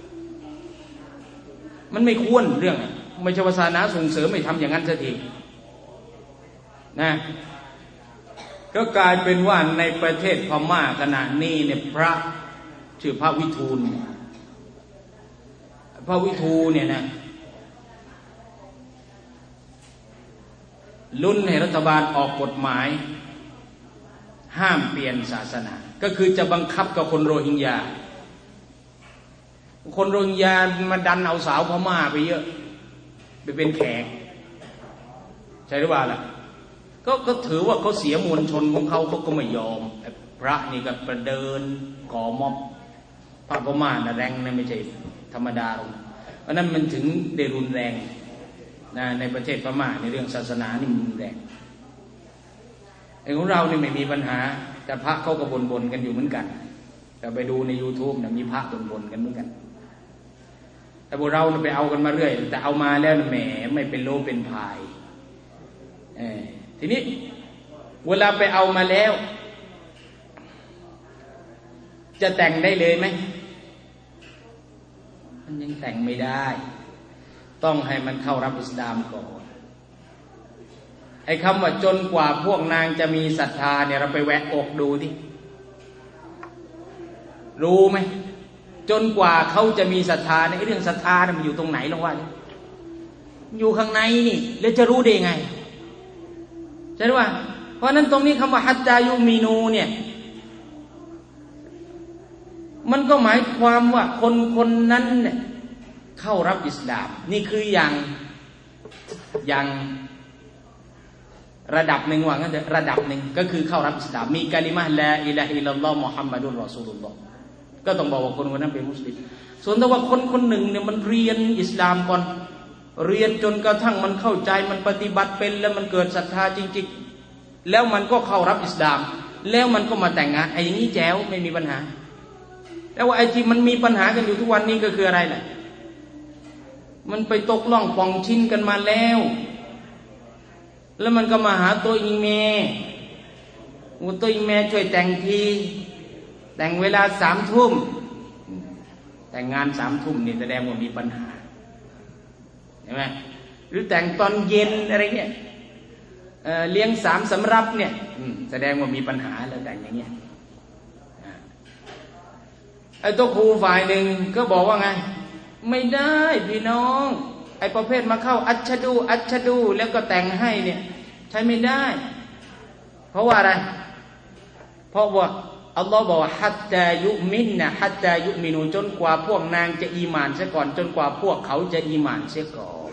มันไม่ควรเรื่องไม่ใช่ว่าศาสนาส่งเสริมไม่ทำอย่างนั้นสักทีนะก็กลายเป็นว่าในประเทศพม่าขณะนี้เนี่ยพระชื่อพระวิทูลเนี่ยนะลุ้นให้รัฐบาลออกกฎหมายห้ามเปลี่ยนศาสนาก็คือจะบังคับกับคนโรฮิงญามาดันเอาสาวพม่าไปเยอะไปเป็นแขกใช่หรือเปล่าล่ะก็ถือว่าเขาเสียมวลชนของเขาก็ไม่ยอมพระนี่ก็ประเดินก่อม็อบพระพม่าน่ะแรงนะไม่ใช่ธรรมดาหรอกเพราะนั้นมันถึงได้รุนแรงนะในประเทศพม่าในเรื่องศาสนานี่มันรุนแรงไอ้ของเรานี่ไม่มีปัญหาแต่พระเขาก็บ่นกันอยู่เหมือนกันแต่ไปดูใน YouTube เนี่ยมีพระบ่นกันเหมือนกันแต่พวกเราไปเอากันมาเรื่อยแต่เอามาแล้วแหมไม่เป็นโลเป็นพายทีนี้เวลาไปเอามาแล้วจะแต่งได้เลยไหมมันยังแต่งไม่ได้ต้องให้มันเข้ารับอิสลามก่อนไอ้คำว่าจนกว่าพวกนางจะมีศรัทธาเนี่ยเราไปแวะอกดูดิรู้ไหมจนกว่าเขาจะมีศรัทธาในเรื่องศรัทธาเนี่ยมันอยู่ตรงไหนลองว่าอยู่ข้างในนี่แล้วจะรู้ได้ไงใช่ไหมเพราะนั้นตรงนี้คำว่าฮัจจายุมีนูเนี่ยมันก็หมายความว่าคนนั้นเนี่ยเข้ารับอิสลามนี่คืออย่างระดับหนึ่งว่างั้นเถอะระดับหนึ่งก็คือเข้ารับอิสลามมีกะลิมะห์ลาอิลาฮะอิลลัลลอฮ์มุฮัมมัดุลรอซูลุลลอฮ์ก็ต้องบอกว่าคนนั้นเป็นมุสลิมส่วนแต่ว่าคนหนึ่งเนี่ยมันเรียนอิสลามก่อนเรียนจนกระทั่งมันเข้าใจมันปฏิบัติเป็นแล้วมันเกิดศรัทธาจริงๆแล้วมันก็เข้ารับอิสลามแล้วมันก็มาแต่งงานไอ้อย่างนี้แจ๋วไม่มีปัญหาแต่ว่าไอ้ที่มันมีปัญหากันอยู่ทุกวันนี้ก็คืออะไรล่ะมันไปตกล่องปองชิ้นกันมาแล้วมันก็มาหาตัวอีเมตัวอีเมช่วยแต่งทีแต่งเวลา3 ทุ่มแต่งงาน3 ทุ่มนี่แสดงว่ามีปัญหาใช่ไหมหรือแต่งตอนเย็นอะไรเนี่ยเลี้ยง3 สำรับเนี่ยแสดงว่ามีปัญหาแล้วแต่งอย่างเงี้ยไอ้ตัวครูฝ่ายหนึ่งก็บอกว่าไงไม่ได้พี่น้องไอ้ประเภทมาเข้าอัชดูแล้วก็แต่งให้เนี่ยใช้ไม่ได้เพราะว่าอะไรเพราะว่าอัลลอฮ์บอกว่าฮัตตายุมินนะฮัตตายุมินูจนกว่าพวกนางจะอีหม่านเสียก่อนจนกว่าพวกเขาจะอีหม่านเสียก่อน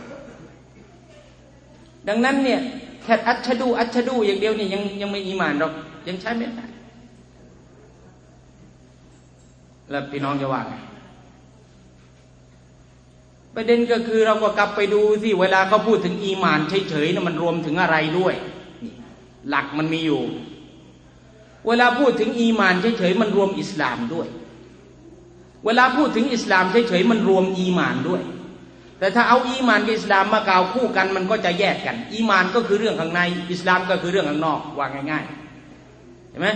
ดังนั้นเนี่ยแค่อัชดูอย่างเดียวนี่ยังไม่อีหม่านหรอกยังใช้ไม่ได้แล้วพี่น้องจะว่าไงประเด็นก็คือเราก็กลับไปดูสิเวลาเขาพูดถึงอีหม่านเฉยๆนะมันรวมถึงอะไรด้วยหลักมันมีอยู่เวลาพูดถึงอีหม่านเฉยๆมันรวมอิสลามด้วยเวลาพูดถึงอิสลามเฉยๆมันรวมอีหม่านด้วยแต่ถ้าเอาอีหม่านกับอิสลามมากล่าวคู่กันมันก็จะแยกกันอีหม่านก็คือเรื่องข้างในอิสลามก็คือเรื่องข้างนอกว่าง่ายๆเห็นไหม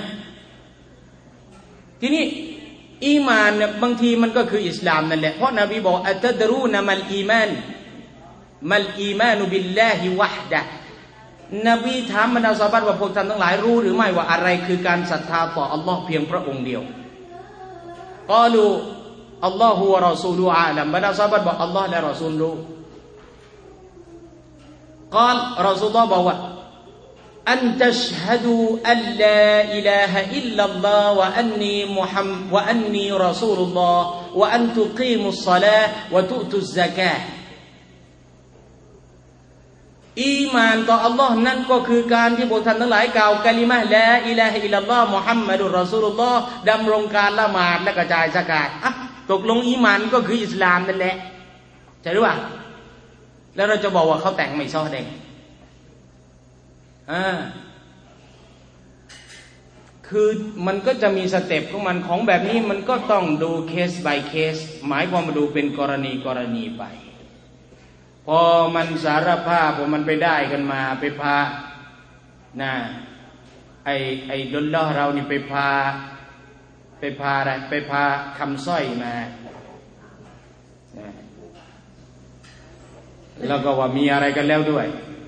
ทีนี้อีหม่านเนี่ยบางทีมันก็คืออิสลามนั่นแหละเพราะนบีบอกอัตดรูนะมัลอีมานุบิลลาฮิวะฮ์ดะนบีถามบรรดาซอฮาบะห์ว่าพวกท่านทั้งหลายรู้หรือไม่ว่าอะไรคือการศรัทธาต่ออัลลอฮ์เพียงพระองค์เดียวกาลูอัลลอฮุวะรอซูลุอาลัมบรรดาซอฮาบะห์บอกอัลลอฮ์และรอซูลรู้กาลรอซูลุลลอฮ์บอกว่าอันตัชฮะดูอัลลาอิลาฮะอิลลัลลอฮ์วะอันนีรอซูลุลลอฮ์วะอันตุกีมุศศอลาฮ์วะตุตุซซะกาฮ์อีหม่านต่ออัลลอฮ์นั่นก็คือการที่พวกท่านทั้งหลายกล่าวกะลิมะฮ์ลาอิลาฮะอิลลัลลอฮ์มุฮัมมัดุรรอซูลุลลอฮ์ดำรงการละหมาดและกระจายซะกาตตกลงอีหม่านก็คืออิสลามนั่นแหละใช่หรือเปล่าแล้วเราจะบอกว่าเขาแต่งไม่ซ้อได้คือมันก็จะมีสเต็ปของมันของแบบนี้มันก็ต้องดูเคส by เคสหมายความมาดูเป็นกรณีไปพอมันสารภาพพอมันไปได้กันมาไปพาไอ้ดลลอฮ์เรานี่ไปพาอะไรไปพาคำสร้อยมาแล้วก็ว่ามีอะไรกันแล้วด้วย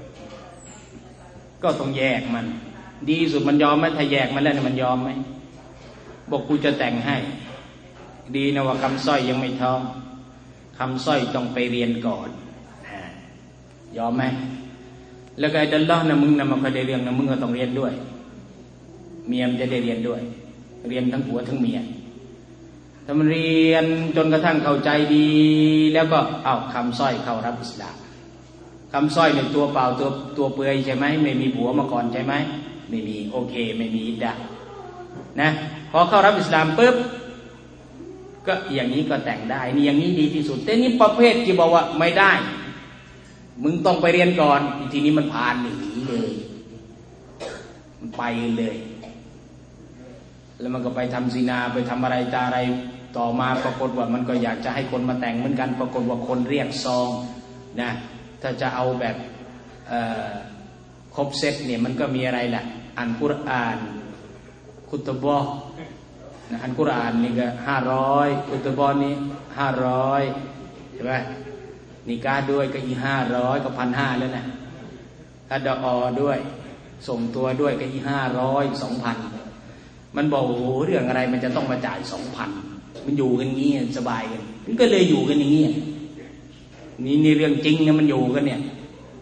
ก็ต้องแยกมันดีสุดมันยอมไหมถ้าแยกมันแล้วมันยอมไหมบอกกูจะแต่งให้ดีนะว่าคำสร้อยยังไม่ท้องคำสร้อยต้องไปเรียนก่อนยอมไหมแล้วก็ไอ้ดัลลอฮ์นะมึงนะมันก็ได้เรื่องนะมึงก็ต้องเรียนด้วยเมียมันจะได้เรียนด้วยเรียนทั้งผัวทั้งเมียถ้ามันเรียนจนกระทั่งเข้าใจดีแล้วก็เอาคำสร้อยเข้ารับอิสลามคำสร้อยเป็นตัวเปล่าตัวเปลือยใช่ไหมไม่มีผัวมาก่อนใช่ไหมไม่มีโอเคไม่มีอิดดะนะพอเข้ารับอิสลามปุ๊บก็อย่างนี้ก็แต่งได้นี่อย่างนี้ดีที่สุดแต่นี่ประเภทที่บอกว่าไม่ได้มึงต้องไปเรียนก่อนทีนี้มันผ่านหนีเลยมันไปเลยแล้วมันก็ไปทำซินาไปทำอะไรตาอะไรต่อมาปรากฏว่ามันก็อยากจะให้คนมาแต่งเหมือนกันปรากฏว่าคนเรียกซองนะถ้าจะเอาแบบครบเซตเนี่ยมันก็มีอะไรแหละอ่านกุรอานคุตบะนะอ่านกุรอานนี่ก็500คุตบะนี่500ใช่ไหมนิกาด้วยก็อีก500ก็1,500แล้วนะถ้าดอด้วยส่งตัวด้วยก็อีก500 2,000มันบอกโอ้โหเรื่องอะไรมันจะต้องมาจ่าย 2,000 มันอยู่กันงี้สบายกันมันก็เลยอยู่กันอย่างงี้นี่เรื่องจริงนะมันอยู่กันเนี่ย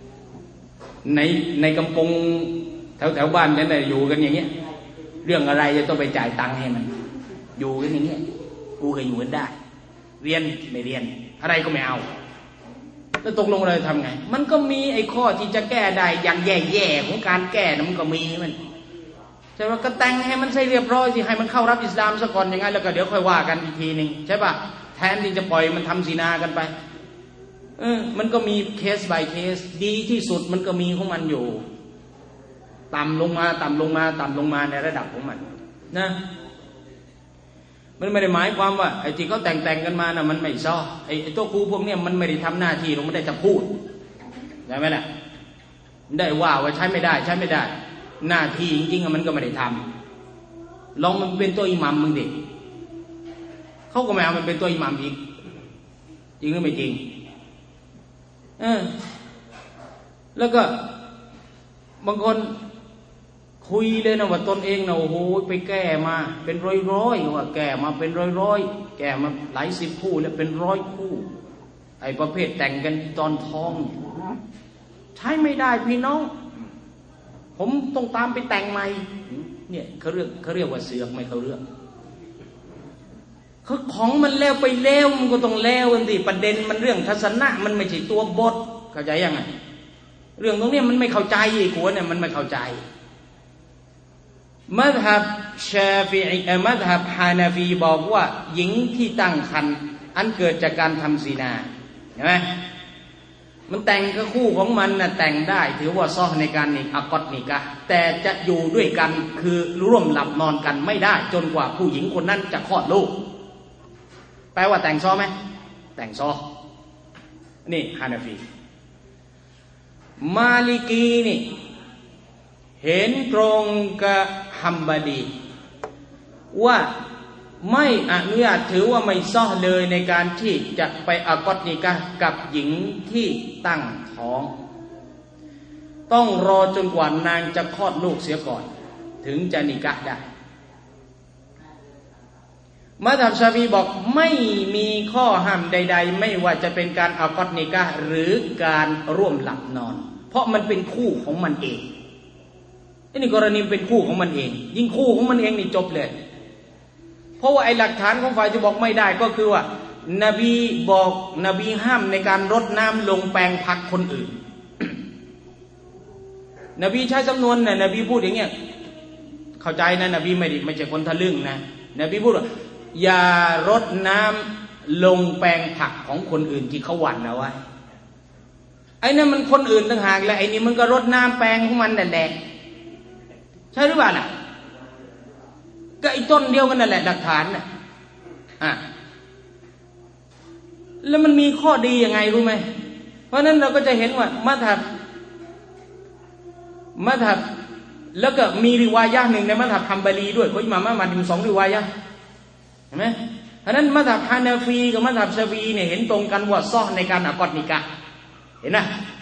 ในกำปงแถวบ้านนั่นน่ะอยู่กันอย่างเงี้ยเรื่องอะไรจะต้องไปจ่ายตังค์ให้มันอยู่กันอย่างเงี้ยกูเคยอยู่กันได้เรียนไม่เรียนอะไรก็ไม่เอาแล้วตกลงเลยทำไงมันก็มีไอ้ข้อที่จะแก้ได้อย่างแย่ๆของการแก้นะมันก็มีมันใช่ป่ะก็แต่งให้มันใช่เรียบร้อยสิให้มันเข้ารับอิสลามซะก่อนอย่างงั้นแล้วก็เดี๋ยวค่อยว่ากันอีกทีนึงใช่ป่ะแทนที่จะปล่อยมันทำซินากันไปมันก็มีเคส by เคสดีที่สุดมันก็มีของมันอยู่ต่ำลงมาต่ำลงมาต่ำลงมาในระดับของมันนะมันไม่ได้หมายความว่าไอ้ที่เขาแต่งกันมานะมันไม่ซ้อไอ้ตัวครูพวกเนี้ยมันไม่ได้ทำหน้าที่มันไม่ได้จะพูดได้ไหมล่ะได้ว่าใช้ไม่ได้ใช้ไม่ได้หน้าที่จริงๆมันก็ไม่ได้ทำลองมันเป็นตัวอิหมัมมึงดิเขาก็ไม่เอามันเป็นตัวอิหมัมอีกจริงหรือไม่จริงแล้วก็บางคนคุยเลยนะว่าตนเองนะโอ้โหไปแก้มาเป็นร้อยว่าแก้มาเป็นร้อยแก้มาหลายสิบคู่แล้วเป็น100 คู่ไอ้ประเภทแต่งกันตอนท้องใช้ไม่ได้พี่น้องผมต้องตามไปแต่งใหม่เนี่ยเขาเรียกว่าเสือกไม่เขาเรื่องคือของมันแล้วไปแล้วมันก็ต้องแล้วกันสิประเด็นมันเรื่องทัศนะมันไม่ใช่ตัวบทเข้าใจยังไงเรื่องตรงนี้มันไม่เข้าใจไอ้ขวเนี่ยมันไม่เข้าใจมัซฮับชาฟิอีมัซฮับฮานาฟีบอกว่าหญิงที่ตั้งครรภ์อันเกิดจากการทำซินาเห็นไหมมันแต่งกับคู่ของมันน่ะแต่งได้ถือว่าซ้อในการนิกะกอดนิกะแต่จะอยู่ด้วยกันคือร่วมหลับนอนกันไม่ได้จนกว่าผู้หญิงคนนั้นจะคลอดลูกแปลว่าแต่งซ้อไหมแต่งซ้อนี่ฮานาฟีมาลิกีนี่เห็นตรงกับฮัมบาลีว่าไม่อนุญาตถือว่าไม่ซ้อเลยในการที่จะไปอากอดนิกะกับหญิงที่ตั้งท้องต้องรอจนกว่านางจะคลอดลูกเสียก่อนถึงจะนิกะได้มัซฮับชาฟีบอกไม่มีข้อห้ามใดๆไม่ว่าจะเป็นการอากอดนิกะหรือการร่วมหลับนอนเพราะมันเป็นคู่ของมันเองนี่กรณีเป็นคู่ของมันเองยิ่งคู่ของมันเองนี่จบเลยเพราะว่าไอ้หลักฐานของฝ่ายที่บอกไม่ได้ก็คือว่านบีบอกนบีห้ามในการรดน้ำลงแปลงผักคนอื่น นบีใช้สำนวนนะนบีพูดอย่างเงี้ยเข้าใจนะนบีไม่ใช่คนทะลึ่งนะนบีพูดว่าอย่ารดน้ำลงแปลงผักของคนอื่นที่เขาหว่านเอาไว้ไอ้นั่นมันคนอื่นต่างหากแล้วไอ้นี่มันก็รดน้ำแปลงของมันนั่นแหละใช่หรือเปล่าล่ะก็ไอ้ต้นเดียวกันนั่นแหละหลักฐานน่ะแล้วมันมีข้อดียังไงรู้ไหมเพราะนั้นเราก็จะเห็นว่ามัซฮับแล้วก็มีริวายะห์หนึ่งในมัซฮับฮัมบารีด้วยเพราะอิหม่ามอะห์มัดมี2ริวายะห์เห็นไหมเพราะนั้นมัซฮับฮานาฟีกับมัซฮับชาฟีเนี่ยเห็นตรงกันว่าซ้อในการอากอดนิกะเห็นไหม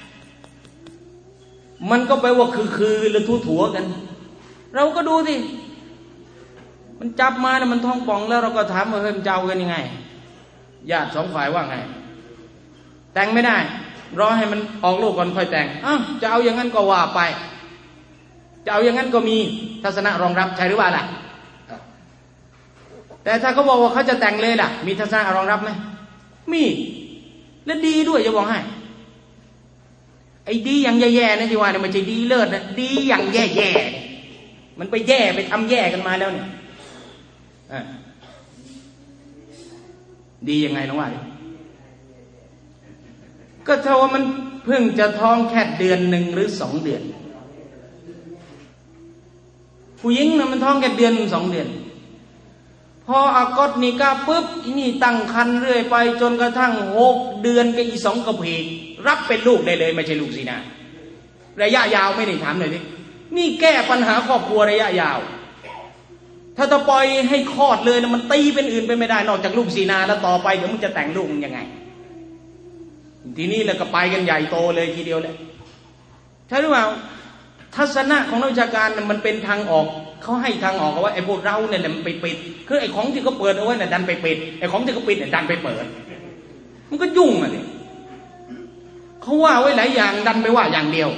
มันก็แปลว่าคือหรือทั่วๆกันเราก็ดูสิมันจับมาเนี่ยมันท้องป่องแล้วเราก็ถามว่าเฮ้ยมันจะเอากันยังไงญาติ2 ฝ่ายว่าไงแต่งไม่ได้รอให้มันออกลูกก่อนค่อยแต่งจะเอาอย่างนั้นก็ว่าไปจะเอาอย่างนั้นก็มีทัศนะรองรับใช่หรือเปล่าล่ะแต่ถ้าเขาบอกว่าเขาจะแต่งเลยล่ะมีทัศนะรองรับไหมมีและดีด้วยจะบอกให้ไอ้ดีอย่างแย่ๆนะที่ว่าเนี่ยมันจะดีเลิศนะดีอย่างแย่ๆมันไปแย่ไปทำแย่กันมาแล้วเนี่ยดียังไงน้องว่าก็เท่าว่ามันเพิ่งจะท้องแค่เดือน1หรือ2 เดือนผู้หญิงนะมันท้องแค่เดือน1 2 เดือนพออากอดนิกะปุ๊บนี่ตั้งครรภ์เรื่อยไปจนกระทั่ง6 เดือนกับอี2 กระเพกรับเป็นลูกได้เลยไม่ใช่ลูกซินาระยะยาวไม่ได้ถามหน่อยดินี่แก้ปัญหาครอบครัวระยะยาวถ้าจะปล่อยให้คลอดเลยนะมันตีเป็นอื่นไปไม่ได้นอกจากลูกซินาแล้วต่อไปเดี๋ยวมึงจะแต่งลูกมึงยังไงทีนี้แล้วก็ไปกันใหญ่โตเลยทีเดียวเลยใช่หรือเปล่าทัศนะของนักวิชาการมันเป็นทางออกเขาให้ทางออกว่าไอ้พวกเราเนี่ยมันไปปิดคือไอ้ของที่เขาเปิดเอาไว้เนี่ยดันไปปิดไอ้ของที่เขาปิดเนี่ยดันไปเปิดมันก็ยุ่งอ่ะเนี่ยเขาว่าไว้หลายอย่างดันไปว่าอย่างเดียว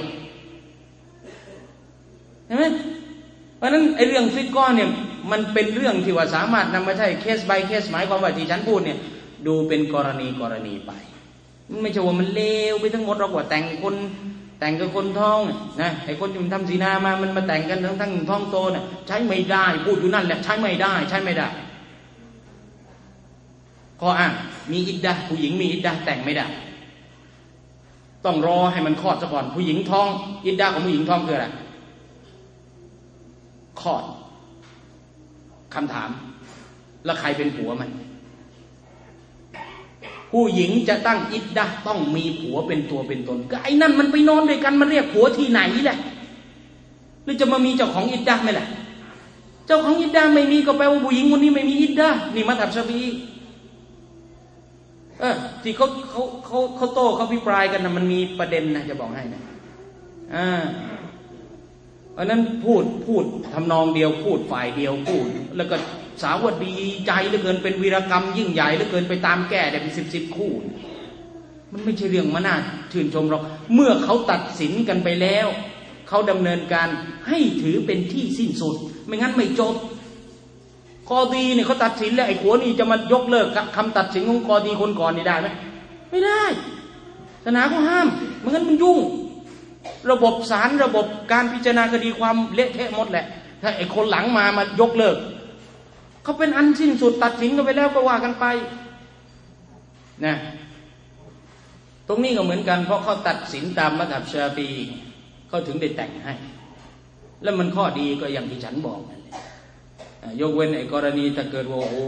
เห็นไหมเพราะนั้นไอ้เรื่องฟิกก้อนเนี่ยมันเป็นเรื่องที่ว่าสามารถนำมาใช้เคส by เคสหมายความว่าที่ฉันพูดเนี่ยดูเป็นกรณีไปมันไม่ใช่ว่ามันเลวไปทั้งหมดหรอกว่าแต่งกับคนท้องนะไอ้คนที่มันทำศีนามามันมาแต่งกันทั้งท้องโตเนี่ยใช้ไม่ได้พูดอยู่นั่นแหละใช้ไม่ได้ข้ออ้างมีอิดดะห์ผู้หญิงมีอิดดะห์แต่งไม่ได้ต้องรอให้มันคลอดซะก่อนผู้หญิงท้องอิดดะห์ของผู้หญิงท้องคืออะไรคลอดคำถามแล้วใครเป็นผัวมันผู้หญิงจะตั้งอิดดะห์ต้องมีผัวเป็นตัวเป็นตนก็ไอ้นั่นมันไปนอนด้วยกันมันเรียกผัวที่ไหนแหละหรือจะมามีเจ้าของอิดดะห์ไหมล่ะเจ้าของอิดดะห์ไม่มีก็แปลว่าผู้หญิงคนนี้ไม่มีอิดดะห์นี่มัธยับชาฟีอีที่เขาโต้เขาพิปรายกันนะมันมีประเด็นนะจะบอกให้นะเพราะนั้นพูดทำนองเดียวพูดฝ่ายเดียวพูดแล้วก็สาวดีใจเหลือเกินเป็นวีรกรรมยิ่งใหญ่เหลือเกินไปตามแก้ได้เป็นสิบคู่มันไม่ใช่เรื่องมาน่าชื่นชมหรอกเมื่อเขาตัดสินกันไปแล้วเขาดำเนินการให้ถือเป็นที่สิ้นสุดไม่งั้นไม่จบกอดีเนี่ยเขาตัดสินแล้วไอ้ผัวนี่จะมายกเลิกคำตัดสินของกอดีคนก่อนนี่ได้ไหมไม่ได้ศาสนาเขาห้ามไม่งั้นมันยุ่งระบบศาลระบบการพิจารณาคดีความเละเทะหมดแหละถ้าไอ้คนหลังมายกเลิกเขาเป็นอันสิ้นสุดตัดสินกันไปแล้วก็ว่ากันไปนะตรงนี้ก็เหมือนกันเพราะเขาตัดสินตามมัธยับชาฟีอีเขาถึงได้แต่งให้แล้วมันข้อดีก็อย่างที่ฉันบอกนั่นแหละยกเว้นไอ้กรณีถ้าเกิดว่าโอ้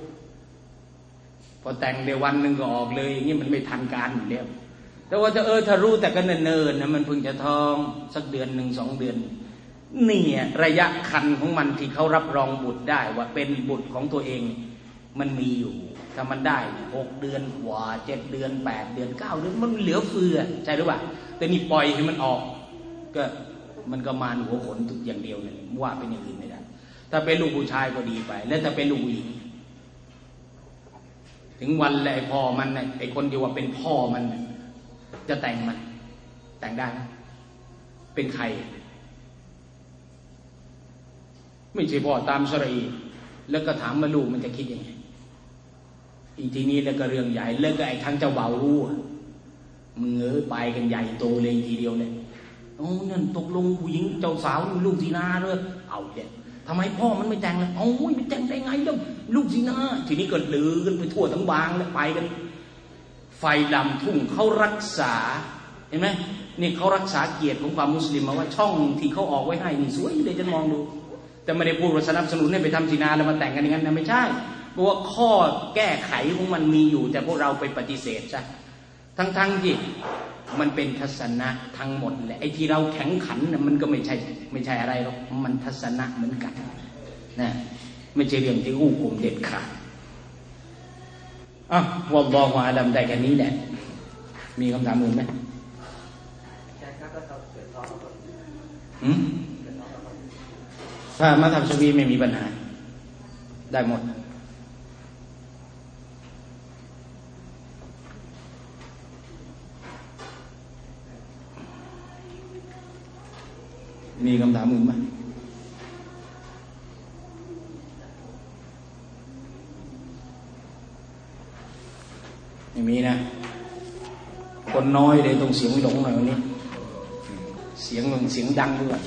พอแต่งเดี๋ยววันหนึ่งก็ออกเลยอย่างนี้มันไม่ทันการอยู่แล้วแต่ว่าถ้ารู้แต่ก็เนิ่นๆนะมันเพิ่งจะท้องสักเดือนหนึ่ง2 เดือนนี่ระยะคันของมันที่เขารับรองบุตรได้ว่าเป็นบุตรของตัวเองมันมีอยู่ถ้ามันได้6 เดือนกว่า7 เดือน8 เดือน9 เดือนมันเหลือเฟือใช่หรือเปล่าแต่นี่ปล่อยให้มันออกก็มันก็มานหัวขนตุกอย่างเดียวเลยว่าเป็นอย่างอื่นไม่ได้ถ้าเป็นลูกผู้ชายก็ดีไปแล้วถ้าเป็นลูกผู้หญิงถึงวันแล้วไอ้พ่อมันไอ้คนที่ว่าเป็นพ่อมันจะแต่งมันแต่งได้ไหมเป็นใครไม่ใช่พ่อตามชะรีแล้วก็ถามมาลูกมันจะคิดยังไงอีกทีนี้แล้วก็เรื่องใหญ่แล้วก็ไอ้ทั้งเจ้าบ่าวรู้มึงไปกันใหญ่โตเลยทีเดียวเลยโอ้นั่นตกลงผู้หญิงเจ้าสาวลูกสีนาเลยเอาเด็ดทำไมพ่อมันไม่แต่งเลยโอ้ยไม่แต่งได้ไงเจ้าลูกสีนาทีนี้ก็ลือกันไปทั่วทั้งบางแล้วไปกันไฟดำทุ่งเขารักษาเห็นไหมนี่เขารักษาเกียรติของความมุสลิมมาว่าช่องที่เขาออกไว้ให้นี่สวยเลยจะมองดูแต่ไม่ได้พูดว่าสนับสนุนให้ไปทำซินาแล้วมาแต่งกันอย่างนั้นนะไม่ใช่เพราะว่าข้อแก้ไขของมันมีอยู่แต่พวกเราไปปฏิเสธซะทั้งที่มันเป็นทัศนะทั้งหมดแหละไอ้ที่เราแข็งขันน่ะมันก็ไม่ใช่อะไรหรอกมันทัศนะเหมือนกันนะไม่ใช่เรื่องที่อู้คุมเด็ดขาดวัลลอฮุอาลัมได้แค่นี้แหละมีคำถามอื่นไหมถ้ามัธยับชาฟีไม่มีปัญหาได้หมดมีคำถามอื่นไหมไม่มีนะคนน้อยเลยต้องเสียงหลงหน่อยวันนี้เสียงดังด้วย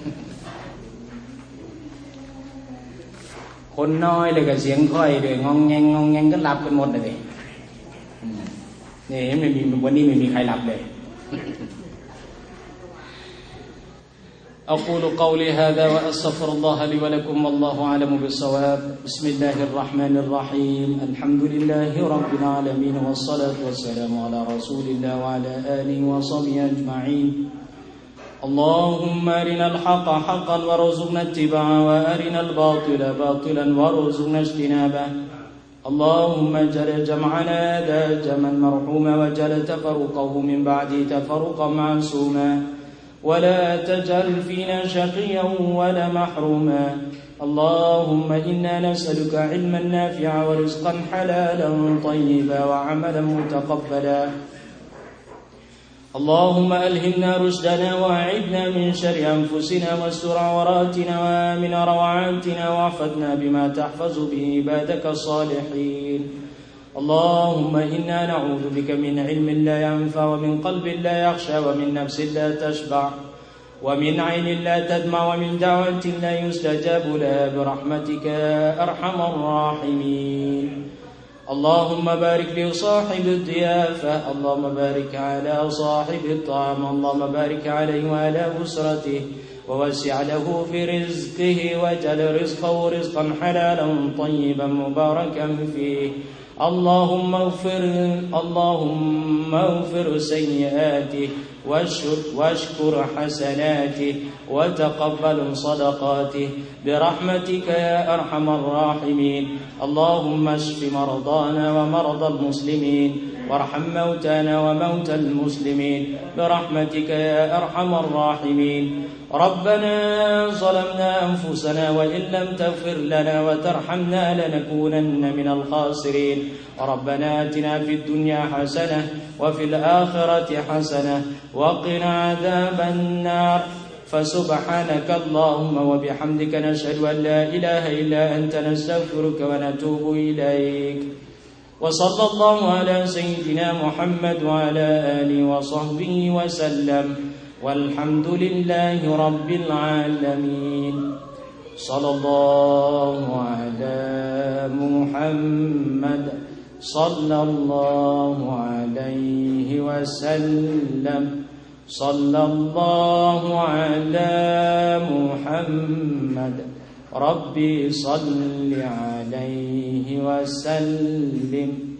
คนน้อยเลยกับเสียงค่อยเลยงองแงก็หลับกันหมดเลยนี่ไม่มีวันนี้ไม่มีใครหลับเลยأقول قولي هذا وأستغفر الله لي ولكم والله أعلم بالصواب بسم الله الرحمن الرحيم الحمد لله رب العالمين والصلاة والسلام على رسول الله وعلى آله وصحبه أجمعين اللهم أرنا الحق حقا وارزقنا اتباعه وأرنا الباطل باطلا وارزقنا اجتنابه اللهم اجعل جمعنا هذا جمعا مرحوما واجعل تفرقه من بعده تفرقا معصوما ولا تجعل فينا شقيا ولا محروما اللهم إنا نسألك علما نافعا ورزقا حلالا طيبا وعملا متقبلا اللهم ألهمنا رشدنا وأعذنا من شر أنفسنا واستر عوراتنا وآمن روعاتنا واحفظنا بما تحفظ به عبادك الصالحين اللهم إنا نعوذ بك من علم لا ينفع ومن قلب لا يخشى ومن نفس لا تشبع ومن عين لا تدمع ومن دعوة لا يستجاب لها برحمتك يا أرحم الراحمين اللهم بارك لصاحب الضيافة اللهم بارك على صاحب الطعام اللهم بارك عليه وعلى أسرته ووسع له في رزقه واجعل رزقه رزقا حلالا طيبا مباركا فيه. اللهم اغفر سيئاته واشكر حسناته وتقبل صدقاته برحمتك يا أرحم الراحمين. اللهم اشف مرضانا ومرضى المسلمين وارحم موتانا وموتى المسلمين برحمتك يا أرحم الراحمين. ربنا ظلمنا أنفسنا وإن لم تغفر لنا وترحمنا لنكونن من الخاسرين. ربنا آتنا في الدنيا حسنة وفي الآخرة حسنة وقنا عذاب النار. فسبحانك اللهم وبحمدك نشهد أن لا إله إلا أنت نستغفرك ونتوب إليك. وصلى الله على سيدنا محمد وعلى آله وصحبه وسلم والحمد لله رب العالمين. صلى الله على محمد صلى الله عليه وسلم. صلى الله على محمد ربي صل عليه وسلم.